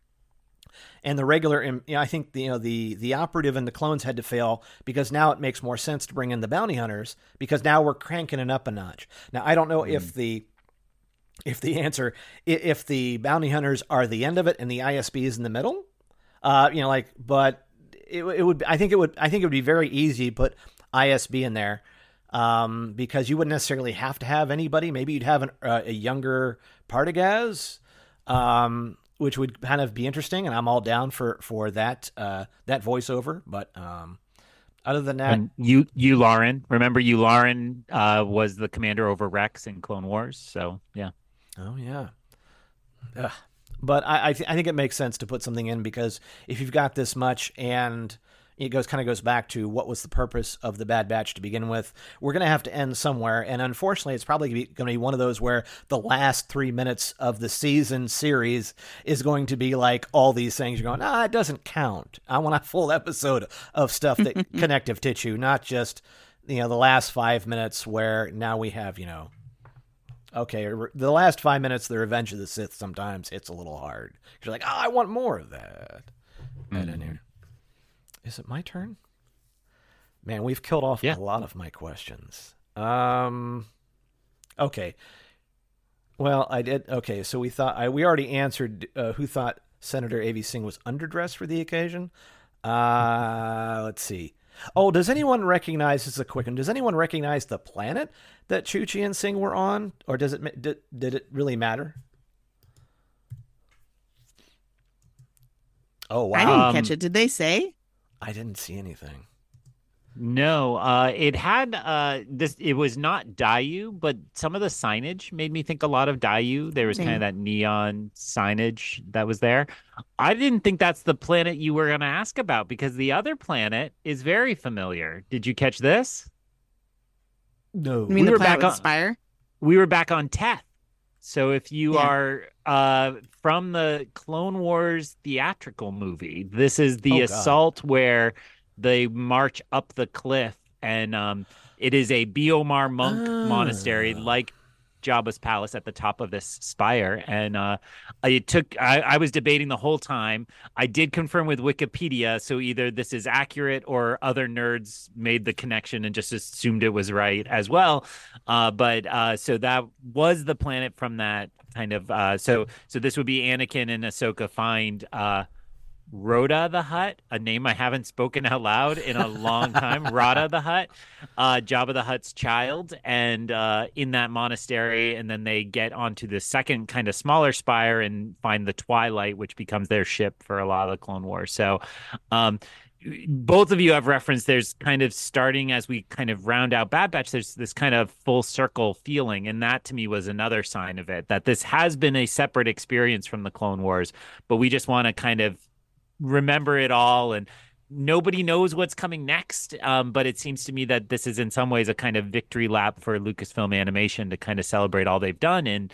and the regular, you know, I think the, you know, the, the operative and the clones had to fail, because now it makes more sense to bring in the bounty hunters, because now we're cranking it up a notch. Now, I don't know mm. if the, if the answer, if the bounty hunters are the end of it and the I S B is in the middle, uh, you know, like, but it, it would, I think it would, I think it would be very easy to put I S B in there, um, because you wouldn't necessarily have to have anybody. Maybe you'd have an, uh, a younger Partagaz, um, which would kind of be interesting, and I'm all down for for that uh, that voiceover. But um, other than that, and you you Lauren, remember you Lauren uh, was the commander over Rex in Clone Wars, so yeah. Oh yeah. Ugh. But I I, th- I think it makes sense to put something in, because if you've got this much, and it goes kind of goes back to what was the purpose of the Bad Batch to begin with, we're going to have to end somewhere. And unfortunately, it's probably going to be one of those where the last three minutes of the season series is going to be like all these things. You're going, ah, it doesn't count. I want a full episode of stuff that connective tissue, not just, you know, the last five minutes where now we have, you know, Okay, the last five minutes of the Revenge of the Sith sometimes hits a little hard. You're like, oh, I want more of that. Mm. And here. Is it my turn? Man, we've killed off yeah. a lot of my questions. Um, okay. Well, I did. Okay, so we thought I we already answered uh, who thought Senator A V Singh was underdressed for the occasion. Uh, let's see. Oh, does anyone recognize, this is a quick one, does anyone recognize the planet that Chuchi and Singh were on? Or does it did, did it really matter? Oh, wow. I didn't um, catch it. Did they say? I didn't see anything. No, uh, it had uh, this. It was not Dayu, but some of the signage made me think a lot of Dayu. There was kind of that neon signage that was there. I didn't think that's the planet you were going to ask about because the other planet is very familiar. Did you catch this? No. You mean we the were planet back with on Spire? We were back on Teth. So if you Yeah. are uh, from the Clone Wars theatrical movie, this is the Oh, God. assault where they march up the cliff, and um, it is a Biomar monk Ah. monastery like Jabba's palace at the top of this spire. And uh, it took, I, I was debating the whole time. I did confirm with Wikipedia, so either this is accurate or other nerds made the connection and just assumed it was right as well. Uh, but uh, so that was the planet from that kind of, uh, so so this would be Anakin and Ahsoka find uh, Rhoda the Hutt, a name I haven't spoken out loud in a long time. Rhoda the Hutt, uh, Jabba the Hutt's child, and uh, in that monastery, and then they get onto the second kind of smaller spire and find the Twilight, which becomes their ship for a lot of the Clone Wars. So, um, both of you have referenced. There's kind of starting as we kind of round out Bad Batch. There's this kind of full circle feeling, and that to me was another sign of it. That this has been a separate experience from the Clone Wars, but we just want to kind of remember it all, and nobody knows what's coming next. Um, but it seems to me that this is in some ways a kind of victory lap for Lucasfilm Animation to kind of celebrate all they've done in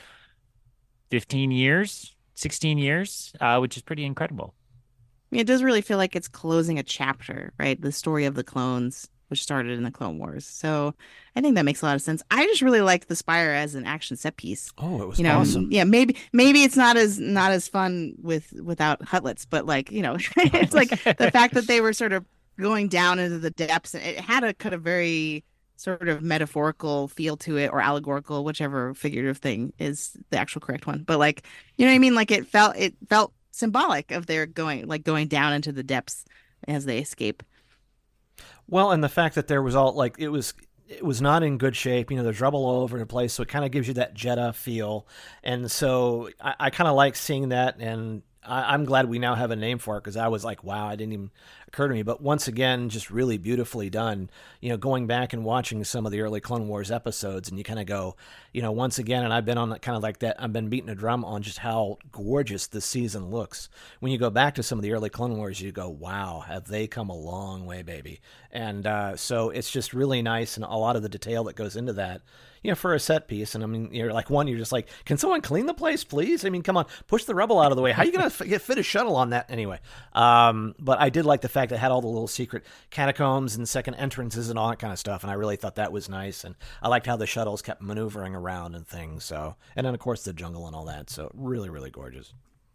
fifteen years, sixteen years, uh, which is pretty incredible. I mean, it does really feel like it's closing a chapter, right? The story of the clones, which started in the Clone Wars. So I think that makes a lot of sense. I just really like the Spire as an action set piece. Oh, it was you know, awesome. Yeah, maybe maybe it's not as not as fun with without Hutlets, but like, you know, it's like the fact that they were sort of going down into the depths. It had a kind of very sort of metaphorical feel to it, or allegorical, whichever figurative thing is the actual correct one. But like, you know what I mean? Like it felt it felt symbolic of their going like going down into the depths as they escape. Well, and the fact that there was all like it was it was not in good shape. You know, there's rubble all over the place, so it kind of gives you that Jeddah feel. And so I, I kind of like seeing that, and I, I'm glad we now have a name for it, because I was like, wow, I didn't even occur to me. But once again, just really beautifully done. You know, going back and watching some of the early Clone Wars episodes, and you kind of go, you know, once again, and I've been on kind of like that, I've been beating a drum on just how gorgeous this season looks. When you go back to some of the early Clone Wars, you go, wow, have they come a long way, baby. And uh, so it's just really nice, and a lot of the detail that goes into that, you know, for a set piece. And I mean, you're like, one, you're just like, can someone clean the place, please? I mean, come on, push the rubble out of the way. How are you going to fit a shuttle on that anyway? Um, but I did like the fact that it had all the little secret catacombs and second entrances and all that kind of stuff. And I really thought that was nice. And I liked how the shuttles kept maneuvering around and things. So, and then of course the jungle and all that. So really, really gorgeous.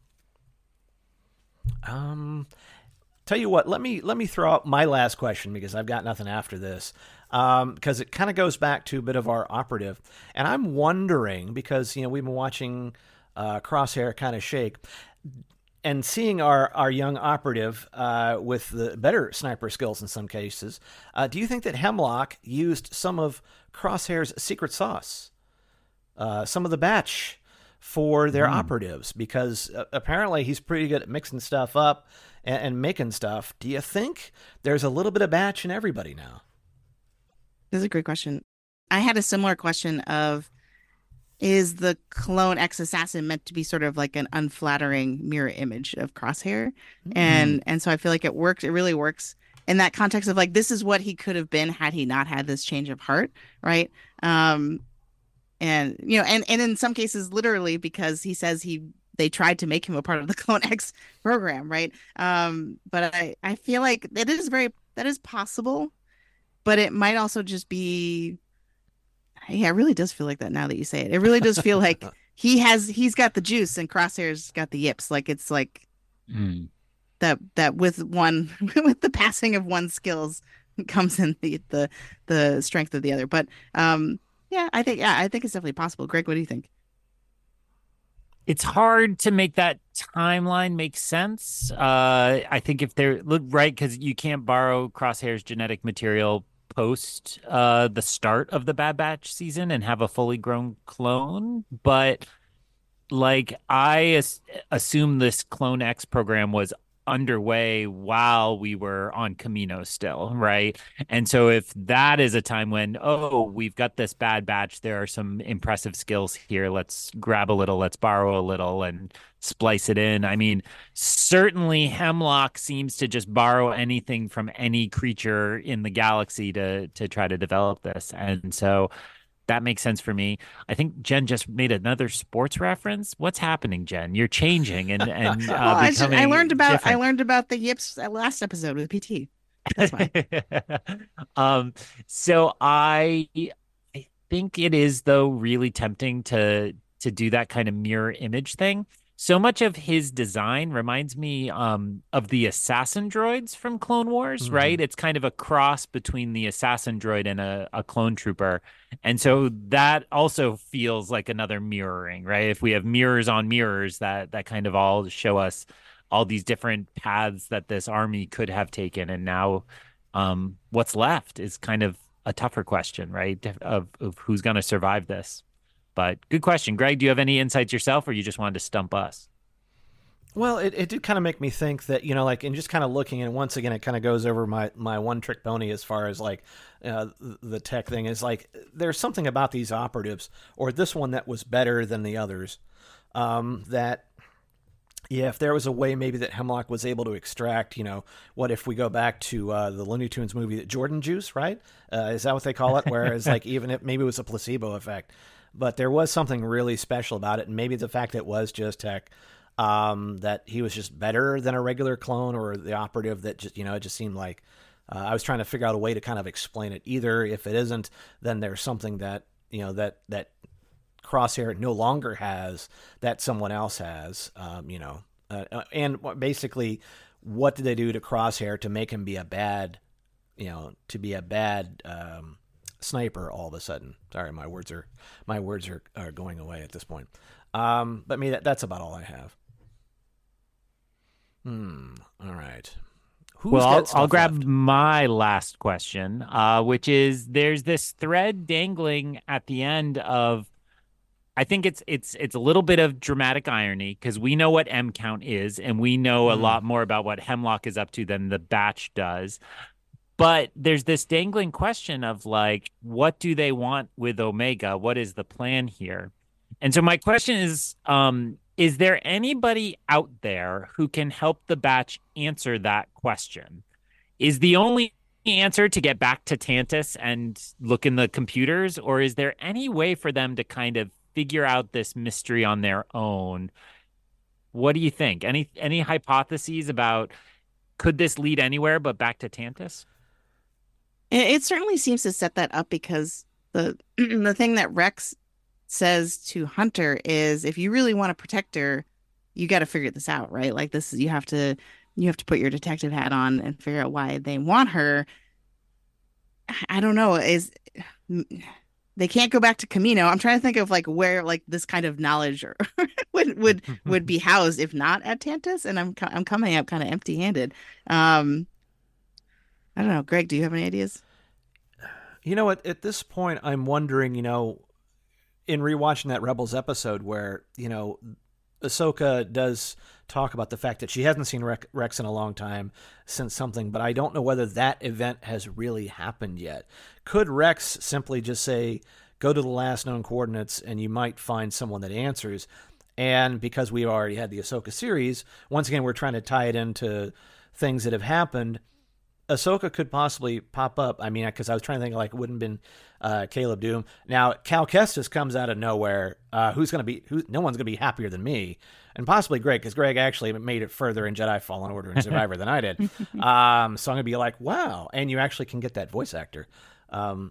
Um, tell you what, let me, let me throw out my last question, because I've got nothing after this. Um, because it kind of goes back to a bit of our operative. And I'm wondering, because, you know, we've been watching uh, Crosshair kind of shake, and seeing our, our young operative uh, with the better sniper skills in some cases, uh, do you think that Hemlock used some of Crosshair's secret sauce, uh, some of the batch for their mm. operatives? Because uh, apparently he's pretty good at mixing stuff up and, and making stuff. Do you think there's a little bit of batch in everybody now? This is a great question. I had a similar question of, is the clone ex-assassin meant to be sort of like an unflattering mirror image of Crosshair? Mm-hmm. And and so I feel like it worked. It really works in that context of like, this is what he could have been had he not had this change of heart, right? Um, and, you know, and, and in some cases, literally, because he says he they tried to make him a part of the Clone X program, right? Um, but I, I feel like it is very, that is possible. But it might also just be, Yeah, it really does feel like that now that you say it. It really does feel like he has he's got the juice and Crosshair's got the yips. Like it's like Mm. that that with one with the passing of one skills comes in the the the strength of the other. But um yeah, I think yeah, I think it's definitely possible. Greg, what do you think? It's hard to make that timeline make sense. Uh, I think if they're look right, because you can't borrow Crosshair's genetic material post uh, the start of the Bad Batch season and have a fully grown clone. But like, I as- assume this Clone X program was underway while we were on Camino still, right? And so if that is a time when, oh, we've got this Bad Batch, there are some impressive skills here, let's grab a little, let's borrow a little and splice it in. I mean, certainly Hemlock seems to just borrow anything from any creature in the galaxy to to try to develop this. And so that makes sense for me. I think Jen just made another sports reference. What's happening, Jen? You're changing and and uh, Well, I, just, becoming I learned about different. I learned about the yips uh, last episode with P T. That's fine. um, so I I think it is though really tempting to to do that kind of mirror image thing. So much of his design reminds me um, of the assassin droids from Clone Wars, Mhm. right? It's kind of a cross between the assassin droid and a, a clone trooper. And so that also feels like another mirroring, right? If we have mirrors on mirrors, that that kind of all show us all these different paths that this army could have taken. And now um, what's left is kind of a tougher question, right? Of, of who's going to survive this. But good question. Greg, do you have any insights yourself, or you just wanted to stump us? Well, it, it did kind of make me think that, you know, like, and just kind of looking, and once again, it kind of goes over my, my one trick pony as far as like uh, the tech thing is like, there's something about these operatives, or this one that was better than the others, um, that, yeah, if there was a way maybe that Hemlock was able to extract, you know, what if we go back to uh, the Looney Tunes movie, that Jordan juice, right? Uh, is that what they call it? Whereas like, even if maybe it was a placebo effect, but there was something really special about it. And maybe the fact that it was just tech, um, that he was just better than a regular clone, or the operative that just, you know, it just seemed like, uh, I was trying to figure out a way to kind of explain it. Either if it isn't, then there's something that, you know, that, that Crosshair no longer has that someone else has, um, you know, uh, and basically what did they do to Crosshair to make him be a bad, you know, to be a bad, um, sniper all of a sudden. Sorry, my words are my words are, are going away at this point. Um, but me, that, that's about all I have. Hmm. All right. Who's well, got I'll, stuff I'll grab left? my last question, uh, which is there's this thread dangling at the end of. I think it's it's it's a little bit of dramatic irony because we know what M count is, and we know a Mm. lot more about what Hemlock is up to than the Batch does. But there's this dangling question of like, what do they want with Omega? What is the plan here? And so my question is, um, is there anybody out there who can help the Batch answer that question? Is the only answer to get back to Tantus and look in the computers, or is there any way for them to kind of figure out this mystery on their own? What do you think? Any any hypotheses about could this lead anywhere but back to Tantus? It, it certainly seems to set that up because the the thing that Rex says to Hunter is, if you really want to protect her, you got to figure this out, right? Like this, you have to you have to put your detective hat on and figure out why they want her. I don't know. Is they can't go back to Camino. I'm trying to think of like where like this kind of knowledge or would would would be housed if not at Tantus, and I'm I'm coming up kind of empty-handed. Um, I don't know, Greg. Do you have any ideas? You know, at, at this point, I'm wondering, you know, in rewatching that Rebels episode where, you know, Ahsoka does talk about the fact that she hasn't seen Rex in a long time since something, but I don't know whether that event has really happened yet. Could Rex simply just say, go to the last known coordinates and you might find someone that answers? And because we already had the Ahsoka series, once again, we're trying to tie it into things that have happened. Ahsoka could possibly pop up. I mean, because I was trying to think, like, it wouldn't have been uh, Caleb Doom. Now, Cal Kestis comes out of nowhere. Uh, who's going to be, who? No one's going to be happier than me. And possibly Greg, because Greg actually made it further in Jedi Fallen Order and Survivor than I did. Um, so I'm going to be like, wow. And you actually can get that voice actor. Um,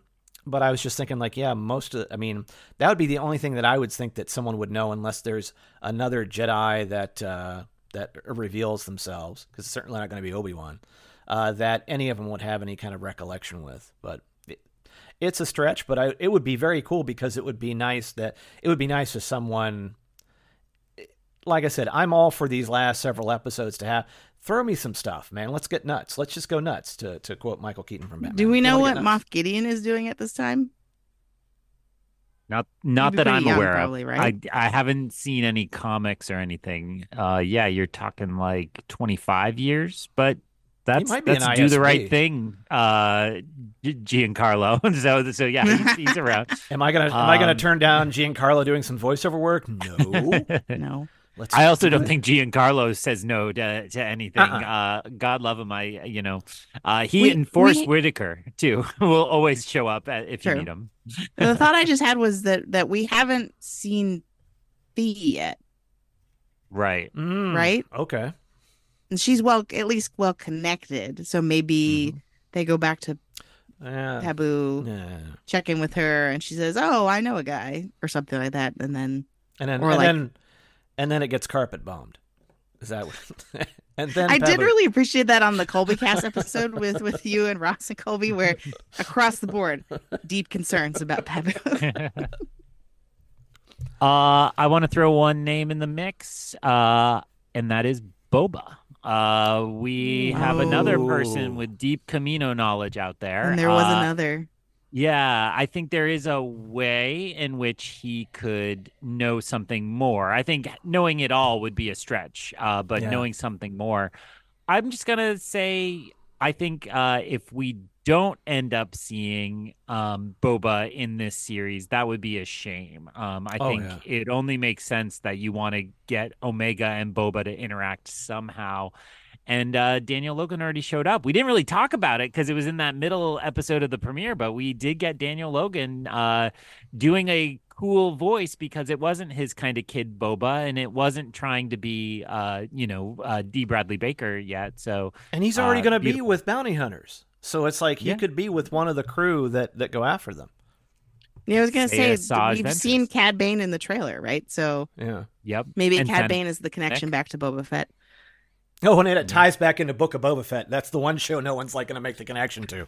but I was just thinking, like, yeah, most of, I mean, that would be the only thing that I would think that someone would know, unless there's another Jedi that uh, that reveals themselves, because it's certainly not going to be Obi-Wan, uh, that any of them would have any kind of recollection with. But it, it's a stretch, but I, it would be very cool, because it would be nice that it would be nice if someone, like I said, I'm all for these last several episodes to have. Throw me some stuff, man. Let's get nuts. Let's just go nuts, to to quote Michael Keaton from Batman. Do we know what Moff? Moff Gideon is doing at this time? Not not He'd be that pretty I'm young, aware probably, of. right? I I haven't seen any comics or anything. Uh, yeah, you're talking like twenty-five years, but that's might be that's an do the I S B. right thing, uh, G- Giancarlo. so so yeah, he's, he's around. Am I gonna Am I gonna Um, turn down Giancarlo doing some voiceover work? No. No. Let's I also do don't it. think Giancarlo says no to, to anything. Uh-uh. Uh, God love him. I, you know, uh, he We- and Forrest we- Whitaker too will always show up at, if True. you need him. The thought I just had was that that we haven't seen Fee yet, Right. Mm, right? Okay. And she's well, at least well connected. So maybe they go back to Yeah. Taboo, Yeah. check in with her, and she says, "Oh, I know a guy," or something like that, and then And then Or and like- then and then it gets carpet bombed. Is that what? and then I did Pabu- really appreciate that on the Colby Cast episode with with you and Ross and Colby, where across the board, deep concerns about Pabu. Uh, I want to throw one name in the mix, uh, and that is Boba. Uh, we have another person Ooh. with deep Camino knowledge out there. And there was Uh, another. Yeah, I think there is a way in which he could know something more. I think knowing it all would be a stretch, uh, but Yeah. knowing something more. I'm just gonna say, I think uh, if we don't end up seeing um, Boba in this series, that would be a shame. Um, I Oh, think yeah. it only makes sense that you want to get Omega and Boba to interact somehow. And uh, Daniel Logan already showed up. We didn't really talk about it because it was in that middle episode of the premiere, but we did get Daniel Logan uh, doing a cool voice because it wasn't his kind of kid Boba, and it wasn't trying to be, uh, you know, uh, D. Bradley Baker yet. So And he's already uh, going to be beautiful. with bounty hunters. So it's like he Yeah. could be with one of the crew that, that go after them. Yeah, I was gonna Say say Asajj we've Ventress. seen Cad Bane in the trailer, right? So Yeah. Yep. maybe And Cad Fennec. Bane is the connection back to Boba Fett. Oh, and it ties back into Book of Boba Fett. That's the one show no one's like going to make the connection to.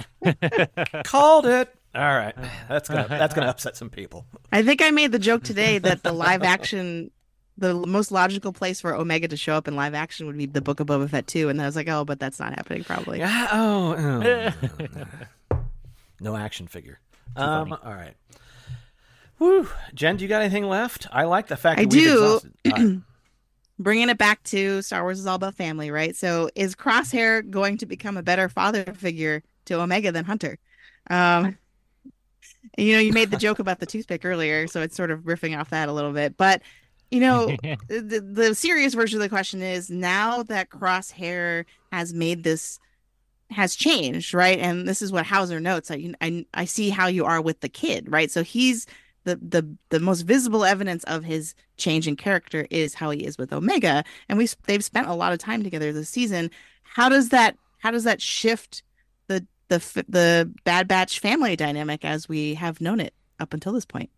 Called it. All right. That's gonna that's gonna upset some people. I think I made the joke today that the live action, the most logical place for Omega to show up in live action would be the Book of Boba Fett too, and I was like, oh, but that's not happening probably. Yeah. Oh. oh, no, no. No action figure. Um. funny. All right. Woo, Jen, do you got anything left? I like the fact I that we've do. exhausted. All right. Bringing it back to Star Wars is all about family, right? So is Crosshair going to become a better father figure to Omega than Hunter? Um, and, you know, you made the joke about the toothpick earlier, so it's sort of riffing off that a little bit. But, you know, the, the serious version of the question is now that Crosshair has made this, has changed, right? And this is what Hauser notes. I, I, I see how you are with the kid, right? So he's the, the, the most visible evidence of his change in character is how he is with Omega. And we, they've spent a lot of time together this season. How does that, how does that shift the, the, the Bad Batch family dynamic as we have known it up until this point?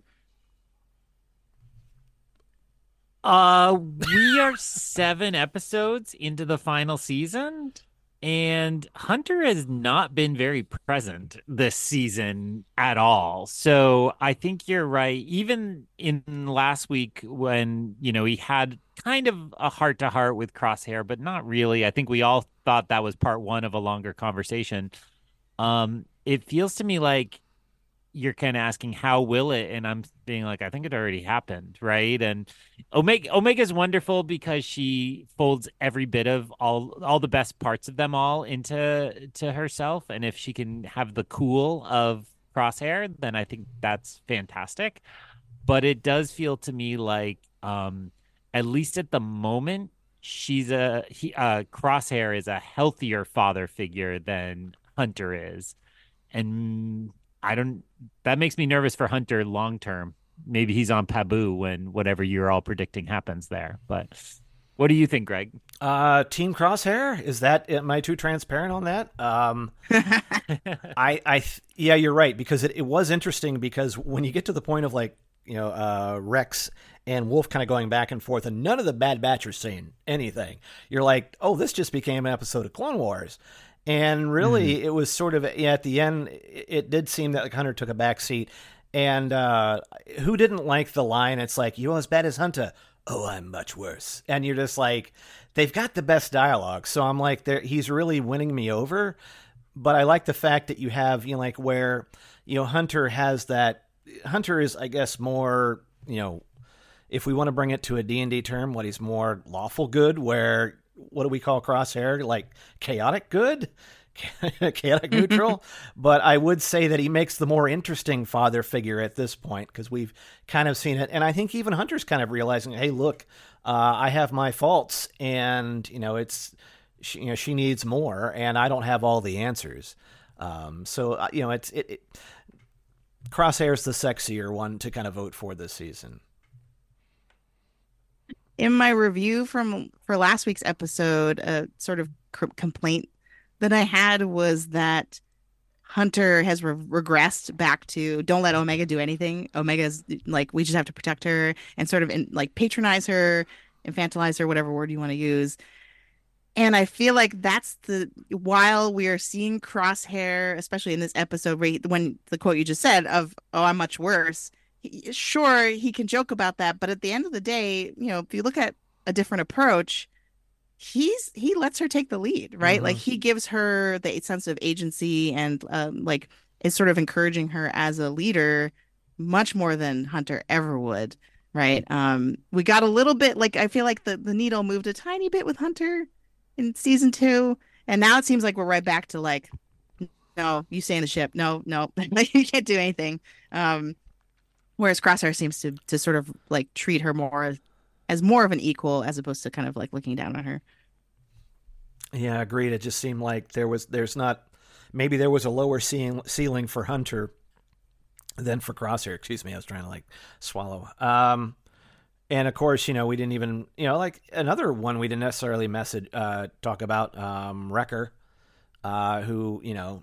Uh, we are seven episodes into the final season, and Hunter has not been very present this season at all. So I think you're right. Even in last week when, you know, he had kind of a heart to heart with Crosshair, but not really. I think we all thought that was part one of a longer conversation. Um, it feels to me like you're kind of asking how will it, and I'm being like, I think it already happened, right? And Omega Omega's wonderful because she folds every bit of all all the best parts of them all into to herself, and if she can have the cool of Crosshair, then I think that's fantastic. But it does feel to me like um at least at the moment she's a he uh Crosshair is a healthier father figure than Hunter is. And I don't, that makes me nervous for Hunter long term. Maybe he's on Pabu when whatever you're all predicting happens there. But What do you think, Greg? Uh, Team Crosshair, is that, am I too transparent on that? Um, I, I, yeah, you're right, because it, it was interesting, because when you get to the point of like, you know, uh, Rex and Wolf kind of going back and forth, and none of the Bad Batch are saying anything, you're like, oh, this just became an episode of Clone Wars. And really, mm. it was sort of, yeah, at the end, it, it did seem that like Hunter took a back seat. And uh, who didn't like the line? It's like, you as bad as Hunter. Oh, I'm much worse. And you're just like, they've got the best dialogue. So I'm like, he's really winning me over. But I like the fact that you have, you know, like where, you know, Hunter has that, Hunter is, I guess, more, you know, if we want to bring it to a D and D term, what he's more lawful good, where, what do we call Crosshair? Like chaotic good? Chaotic neutral. But I would say that he makes the more interesting father figure at this point, because we've kind of seen it. And I think even Hunter's kind of realizing, hey, look, uh, I have my faults, and, you know, it's, she, you know, she needs more, and I don't have all the answers. Um, so, uh, you know, it's, it, it Crosshair's the sexier one to kind of vote for this season. In my review from for last week's episode, a sort of c- complaint that I had was that Hunter has re- regressed back to don't let Omega do anything. Omega's like, we just have to protect her and sort of in, like patronize her, infantilize her, whatever word you want to use. And I feel like that's the, while we are seeing Crosshair, especially in this episode, where he, when the quote you just said of, oh, I'm much worse. He, sure, he can joke about that. But at the end of the day, you know, if you look at a different approach, he's he lets her take the lead, right? Mm-hmm. Like he gives her the sense of agency and um, like is sort of encouraging her as a leader much more than Hunter ever would, right? Um, we got a little bit like, I feel like the, the needle moved a tiny bit with Hunter in season two, and now it seems like we're right back to like, no, you stay in the ship. No, no, you can't do anything. Um, whereas Crosshair seems to to sort of like treat her more as, as more of an equal, as opposed to kind of like looking down on her. Yeah, agreed. It just seemed like there was, there's not, maybe there was a lower ceiling, ceiling for Hunter than for Crosshair. Excuse me, I was trying to like swallow. Um, and of course, you know, we didn't even, you know, like another one we didn't necessarily message, uh, talk about, um, Wrecker, uh, who, you know,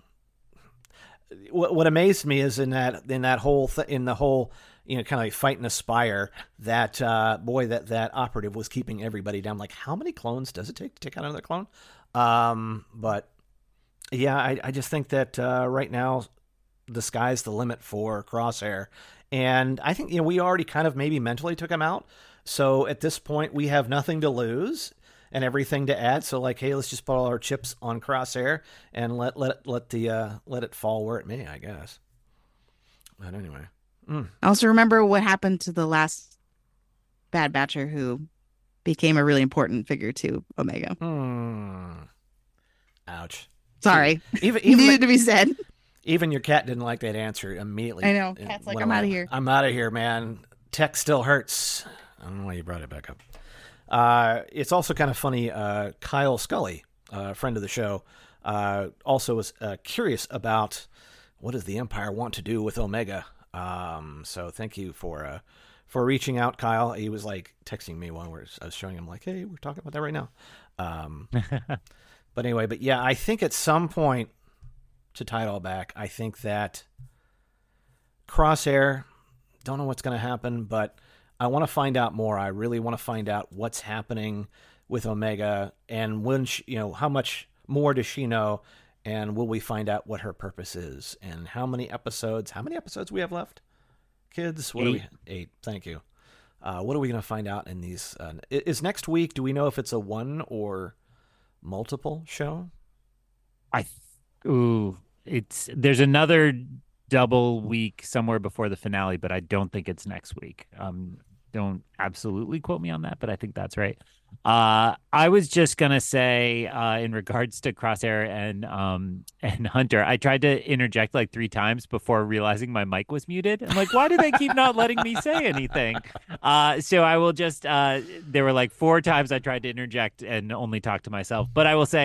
what, what amazed me is in that, in that whole, th- in the whole, you know, kind of like fighting a spire, that, uh, boy, that, that operative was keeping everybody down. Like, how many clones does it take to take out another clone? Um, but yeah, I, I just think that, uh, right now the sky's the limit for Crosshair. And I think, you know, we already kind of maybe mentally took him out. So at this point we have nothing to lose and everything to add. So like, hey, let's just put all our chips on Crosshair and let, let, let the, uh, let it fall where it may, I guess. But anyway. Mm. I also remember what happened to the last Bad Batcher who became a really important figure to Omega. Mm. Ouch. Sorry. Even, even needed like, to be said. Even your cat didn't like that answer immediately. I know. Cat's like, I'm out of here. I'm out of here, man. Tech still hurts. I don't know why you brought it back up. Uh, it's also kind of funny. Uh, Kyle Scully, a uh, friend of the show, uh, also was uh, curious about what does the Empire want to do with Omega. Um, so thank you for uh, for reaching out, Kyle. He was like texting me one where I was showing him like, hey, we're talking about that right now. Um, but anyway, but yeah, I think at some point, to tie it all back, I think that Crosshair, don't know what's going to happen, but I want to find out more. I really want to find out what's happening with Omega, and when she, you know, how much more does she know, and will we find out what her purpose is, and how many episodes, how many episodes we have left, kids? What Eight. Are we? Eight. Thank you. Uh, what are we going to find out in these? Uh, is next week, do we know if it's a one or multiple show? I, th- ooh, it's, there's another double week somewhere before the finale, but I don't think it's next week. Um, don't absolutely quote me on that, but I think that's right. Uh, I was just gonna say, uh, in regards to Crosshair and um and Hunter, I tried to interject like three times before realizing my mic was muted. I'm like, why do they keep not letting me say anything? Uh, so I will just uh, there were like four times I tried to interject and only talk to myself. But I will say,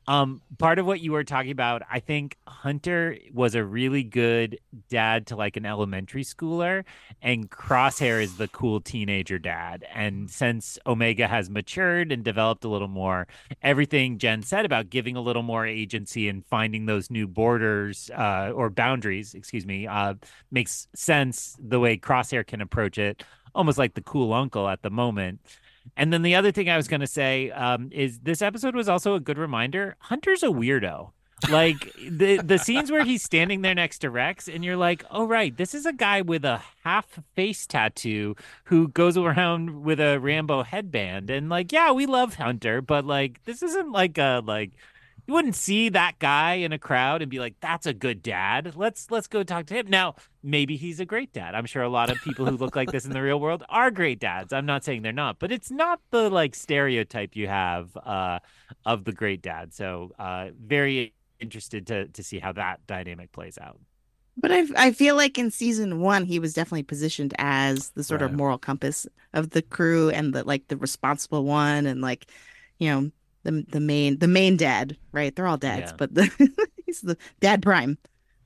Um, part of what you were talking about, I think Hunter was a really good dad to like an elementary schooler, and Crosshair is the cool teenager dad. And since Omega has matured and developed a little more, everything Jen said about giving a little more agency and finding those new borders uh, or boundaries, excuse me, uh, makes sense the way Crosshair can approach it, almost like the cool uncle at the moment. And then the other thing I was going to say um, is this episode was also a good reminder. Hunter's a weirdo. Like the the scenes where he's standing there next to Rex and you're like, oh, right, this is a guy with a half face tattoo who goes around with a Rambo headband. And like, yeah, we love Hunter, but like, this isn't like a like you wouldn't see that guy in a crowd and be like, that's a good dad. Let's let's go talk to him. Now, maybe he's a great dad. I'm sure a lot of people who look like this in the real world are great dads. I'm not saying they're not, but it's not the like stereotype you have uh, of the great dad. So uh, very interested to to see how that dynamic plays out. But I I feel like in season one he was definitely positioned as the sort Right. of moral compass of the crew and the like the responsible one and like, you know, the the main the main dad, right? They're all dads, Yeah. but the he's the dad prime.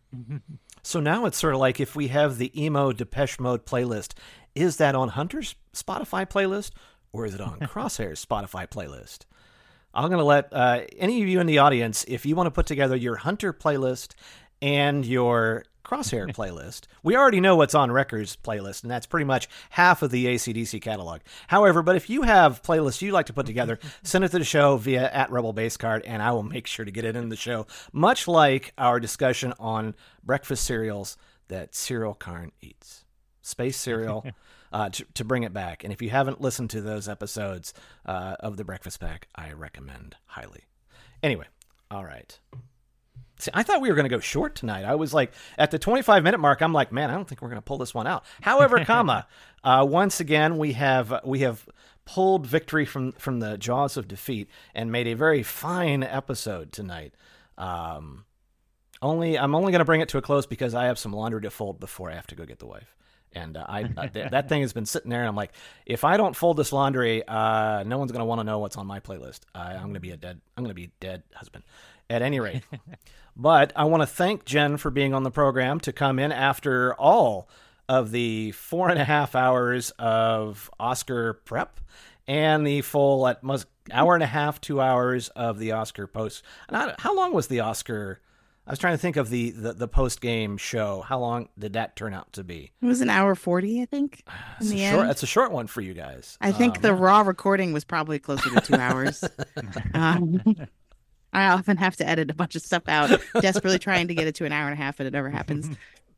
So now it's sort of like if we have the emo Depeche Mode playlist, is that on Hunter's Spotify playlist or is it on Crosshair's Spotify playlist? I'm going to let uh, any of you in the audience, if you want to put together your Hunter playlist and your Crosshair playlist, we already know what's on Wrecker's playlist, and that's pretty much half of the A C D C catalog. However, but if you have playlists you'd like to put together, send it to the show via at Rebel Base Card, and I will make sure to get it in the show, much like our discussion on breakfast cereals that Cyril Karn eats. Space cereal, uh, to, to bring it back. And if you haven't listened to those episodes uh, of the Breakfast Pack, I recommend highly. Anyway, all right. See, I thought we were going to go short tonight. I was like, at the twenty-five minute mark, I'm like, man, I don't think we're going to pull this one out. However, comma, uh, once again, we have we have pulled victory from from the jaws of defeat and made a very fine episode tonight. Um, only I'm only going to bring it to a close because I have some laundry to fold before I have to go get the wife. And uh, I uh, th- that thing has been sitting there, and I'm like, if I don't fold this laundry, uh, no one's going to want to know what's on my playlist. Uh, I'm going to be a dead. I'm going to be a dead husband. At any rate, but I want to thank Jen for being on the program to come in after all of the four and a half hours of Oscar prep and the full at most hour and a half, two hours of the Oscar post. Not, how long was the Oscar? I was trying to think of the, the, the post game show. How long did that turn out to be? It was an hour forty, I think. In It's the a short, end, that's a short one for you guys. I think Um, the raw recording was probably closer to two hours. um, I often have to edit a bunch of stuff out, desperately trying to get it to an hour and a half, and it never happens.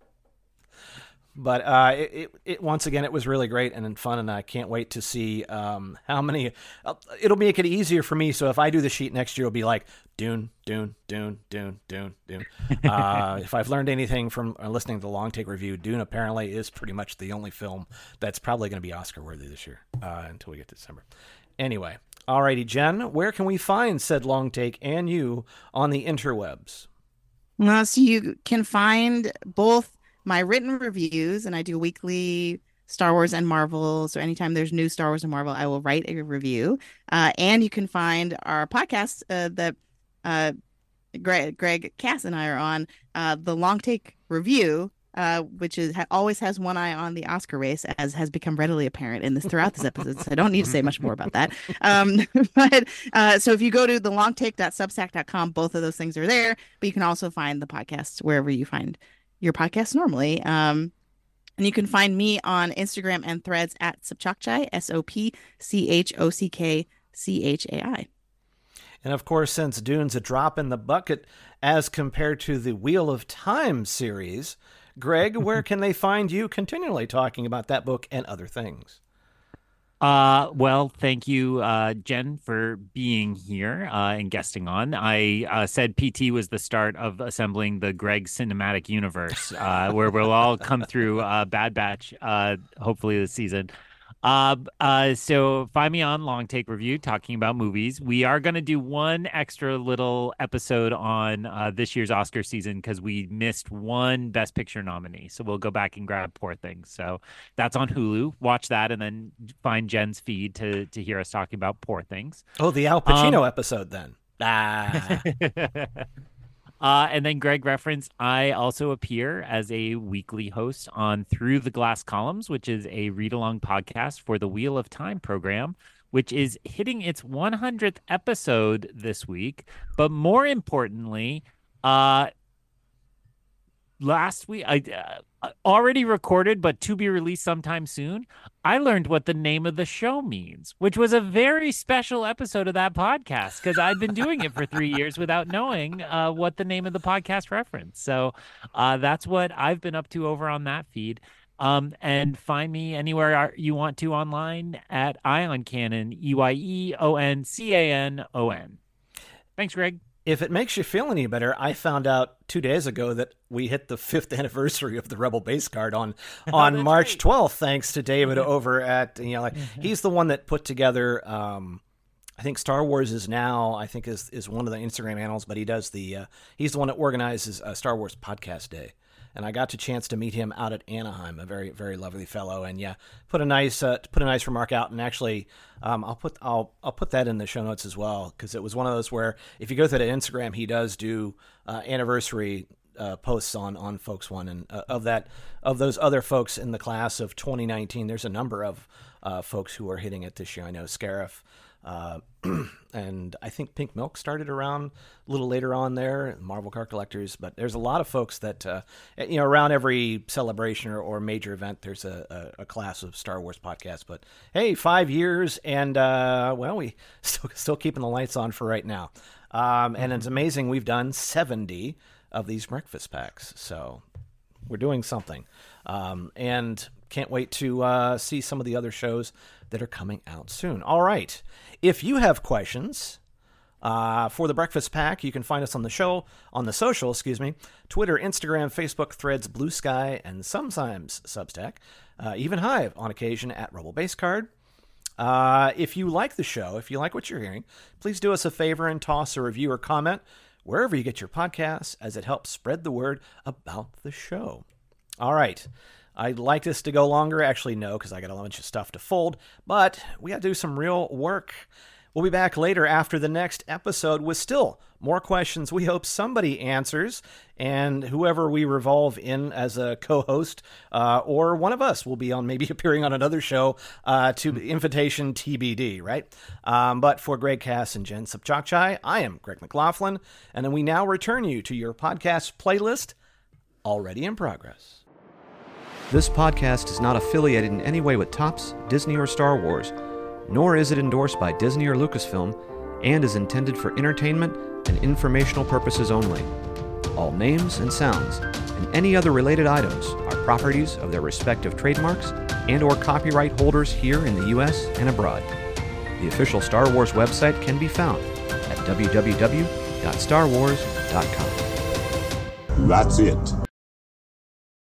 But uh, it, it, it once again, it was really great and fun, and I can't wait to see um, how many. Uh, it'll make it easier for me. So if I do the sheet next year, it'll be like Dune, Dune, Dune, Dune, Dune, Dune. Uh, if I've learned anything from uh, listening to the Long Take Review, Dune apparently is pretty much the only film that's probably going to be Oscar worthy this year uh, until we get to December. Anyway, alrighty, Jen, where can we find said Long Take and you on the interwebs? Uh, so you can find both my written reviews, and I do weekly Star Wars and Marvel. So anytime there's new Star Wars and Marvel, I will write a review. Uh, and you can find our podcast uh, that uh, Greg, Greg Cass and I are on, uh, the Long Take Review, uh, which is ha- always has one eye on the Oscar race, as has become readily apparent in this throughout this episode. So I don't need to say much more about that. Um, but uh, so if you go to the long take dot substack dot com, both of those things are there. But you can also find the podcast wherever you find your podcast normally. Um, and you can find me on Instagram and Threads at Sopchakchai, S O P C H O C K C H A I. And of course, since Dune's a drop in the bucket as compared to the Wheel of Time series, Greg, where can they find you continually talking about that book and other things? Uh, well, thank you, uh, Jen, for being here uh, and guesting on. I uh, said P T was the start of assembling the Greg Cinematic Universe, uh, where we'll all come through uh, Bad Batch, uh, hopefully this season. Uh, uh, so find me on Long Take Review talking about movies. We are going to do one extra little episode on uh, this year's Oscar season because we missed one Best Picture nominee. So we'll go back and grab Poor Things. So that's on Hulu. Watch that and then find Jen's feed to to hear us talking about Poor Things. Oh, the Al Pacino Um, episode then. Ah. Uh, and then Greg referenced, I also appear as a weekly host on Through the Glass Columns, which is a read-along podcast for the Wheel of Time program, which is hitting its one hundredth episode this week. But more importantly, uh, last week, I uh, already recorded, but to be released sometime soon, I learned what the name of the show means, which was a very special episode of that podcast because I'd been doing it for three years without knowing uh, what the name of the podcast referenced. So uh, that's what I've been up to over on that feed. Um, and find me anywhere you want to online at Ion Cannon, E Y E O N C A N O N. Thanks, Greg. If it makes you feel any better, I found out two days ago that we hit the fifth anniversary of the Rebel Base Card on on oh, March right. twelfth, thanks to David over at, you know, like, he's the one that put together, um, I think Star Wars Is Now, I think is, is one of the Instagram handles, but he does the, uh, he's the one that organizes uh, Star Wars Podcast Day. And I got a chance to meet him out at Anaheim, a very, very lovely fellow. And yeah, put a nice, uh, put a nice remark out. And actually, um, I'll put, I'll, I'll put that in the show notes as well, because it was one of those where if you go through the Instagram, he does do uh, anniversary uh, posts on on Folks One, and uh, of that, of those other folks in the class of twenty nineteen. There's a number of uh, folks who are hitting it this year. I know Scarif. Uh, and I think Pink Milk started around a little later on there, Marvel Card Collectors, but there's a lot of folks that, uh, you know, around every celebration or, or major event, there's a, a, a class of Star Wars podcasts. But hey, five years and, uh, well, we still, still keeping the lights on for right now. Um, and it's amazing. We've done seventy of these breakfast packs. So we're doing something. Um, and can't wait to uh, see some of the other shows that are coming out soon. All right. If you have questions uh, for the Breakfast Pack, you can find us on the show, on the social, excuse me, Twitter, Instagram, Facebook, Threads, Blue Sky, and sometimes Substack, uh, even Hive on occasion at Rebel Base Card. Uh, if you like the show, if you like what you're hearing, please do us a favor and toss a review or comment wherever you get your podcasts, as it helps spread the word about the show. All right. I'd like this to go longer. Actually, no, because I got a bunch of stuff to fold, but we got to do some real work. We'll be back later after the next episode with still more questions we hope somebody answers, and whoever we revolve in as a co-host, uh, or one of us will be on, maybe appearing on another show, uh, to invitation T B D, right? Um, but for Greg Cass and Jen Sopchakchai, I am Greg McLaughlin, and then we now return you to your podcast playlist, already in progress. This podcast is not affiliated in any way with Topps, Disney, or Star Wars, nor is it endorsed by Disney or Lucasfilm, and is intended for entertainment and informational purposes only. All names and sounds and any other related items are properties of their respective trademarks and or copyright holders here in the U S and abroad. The official Star Wars website can be found at w w w dot star wars dot com. That's it.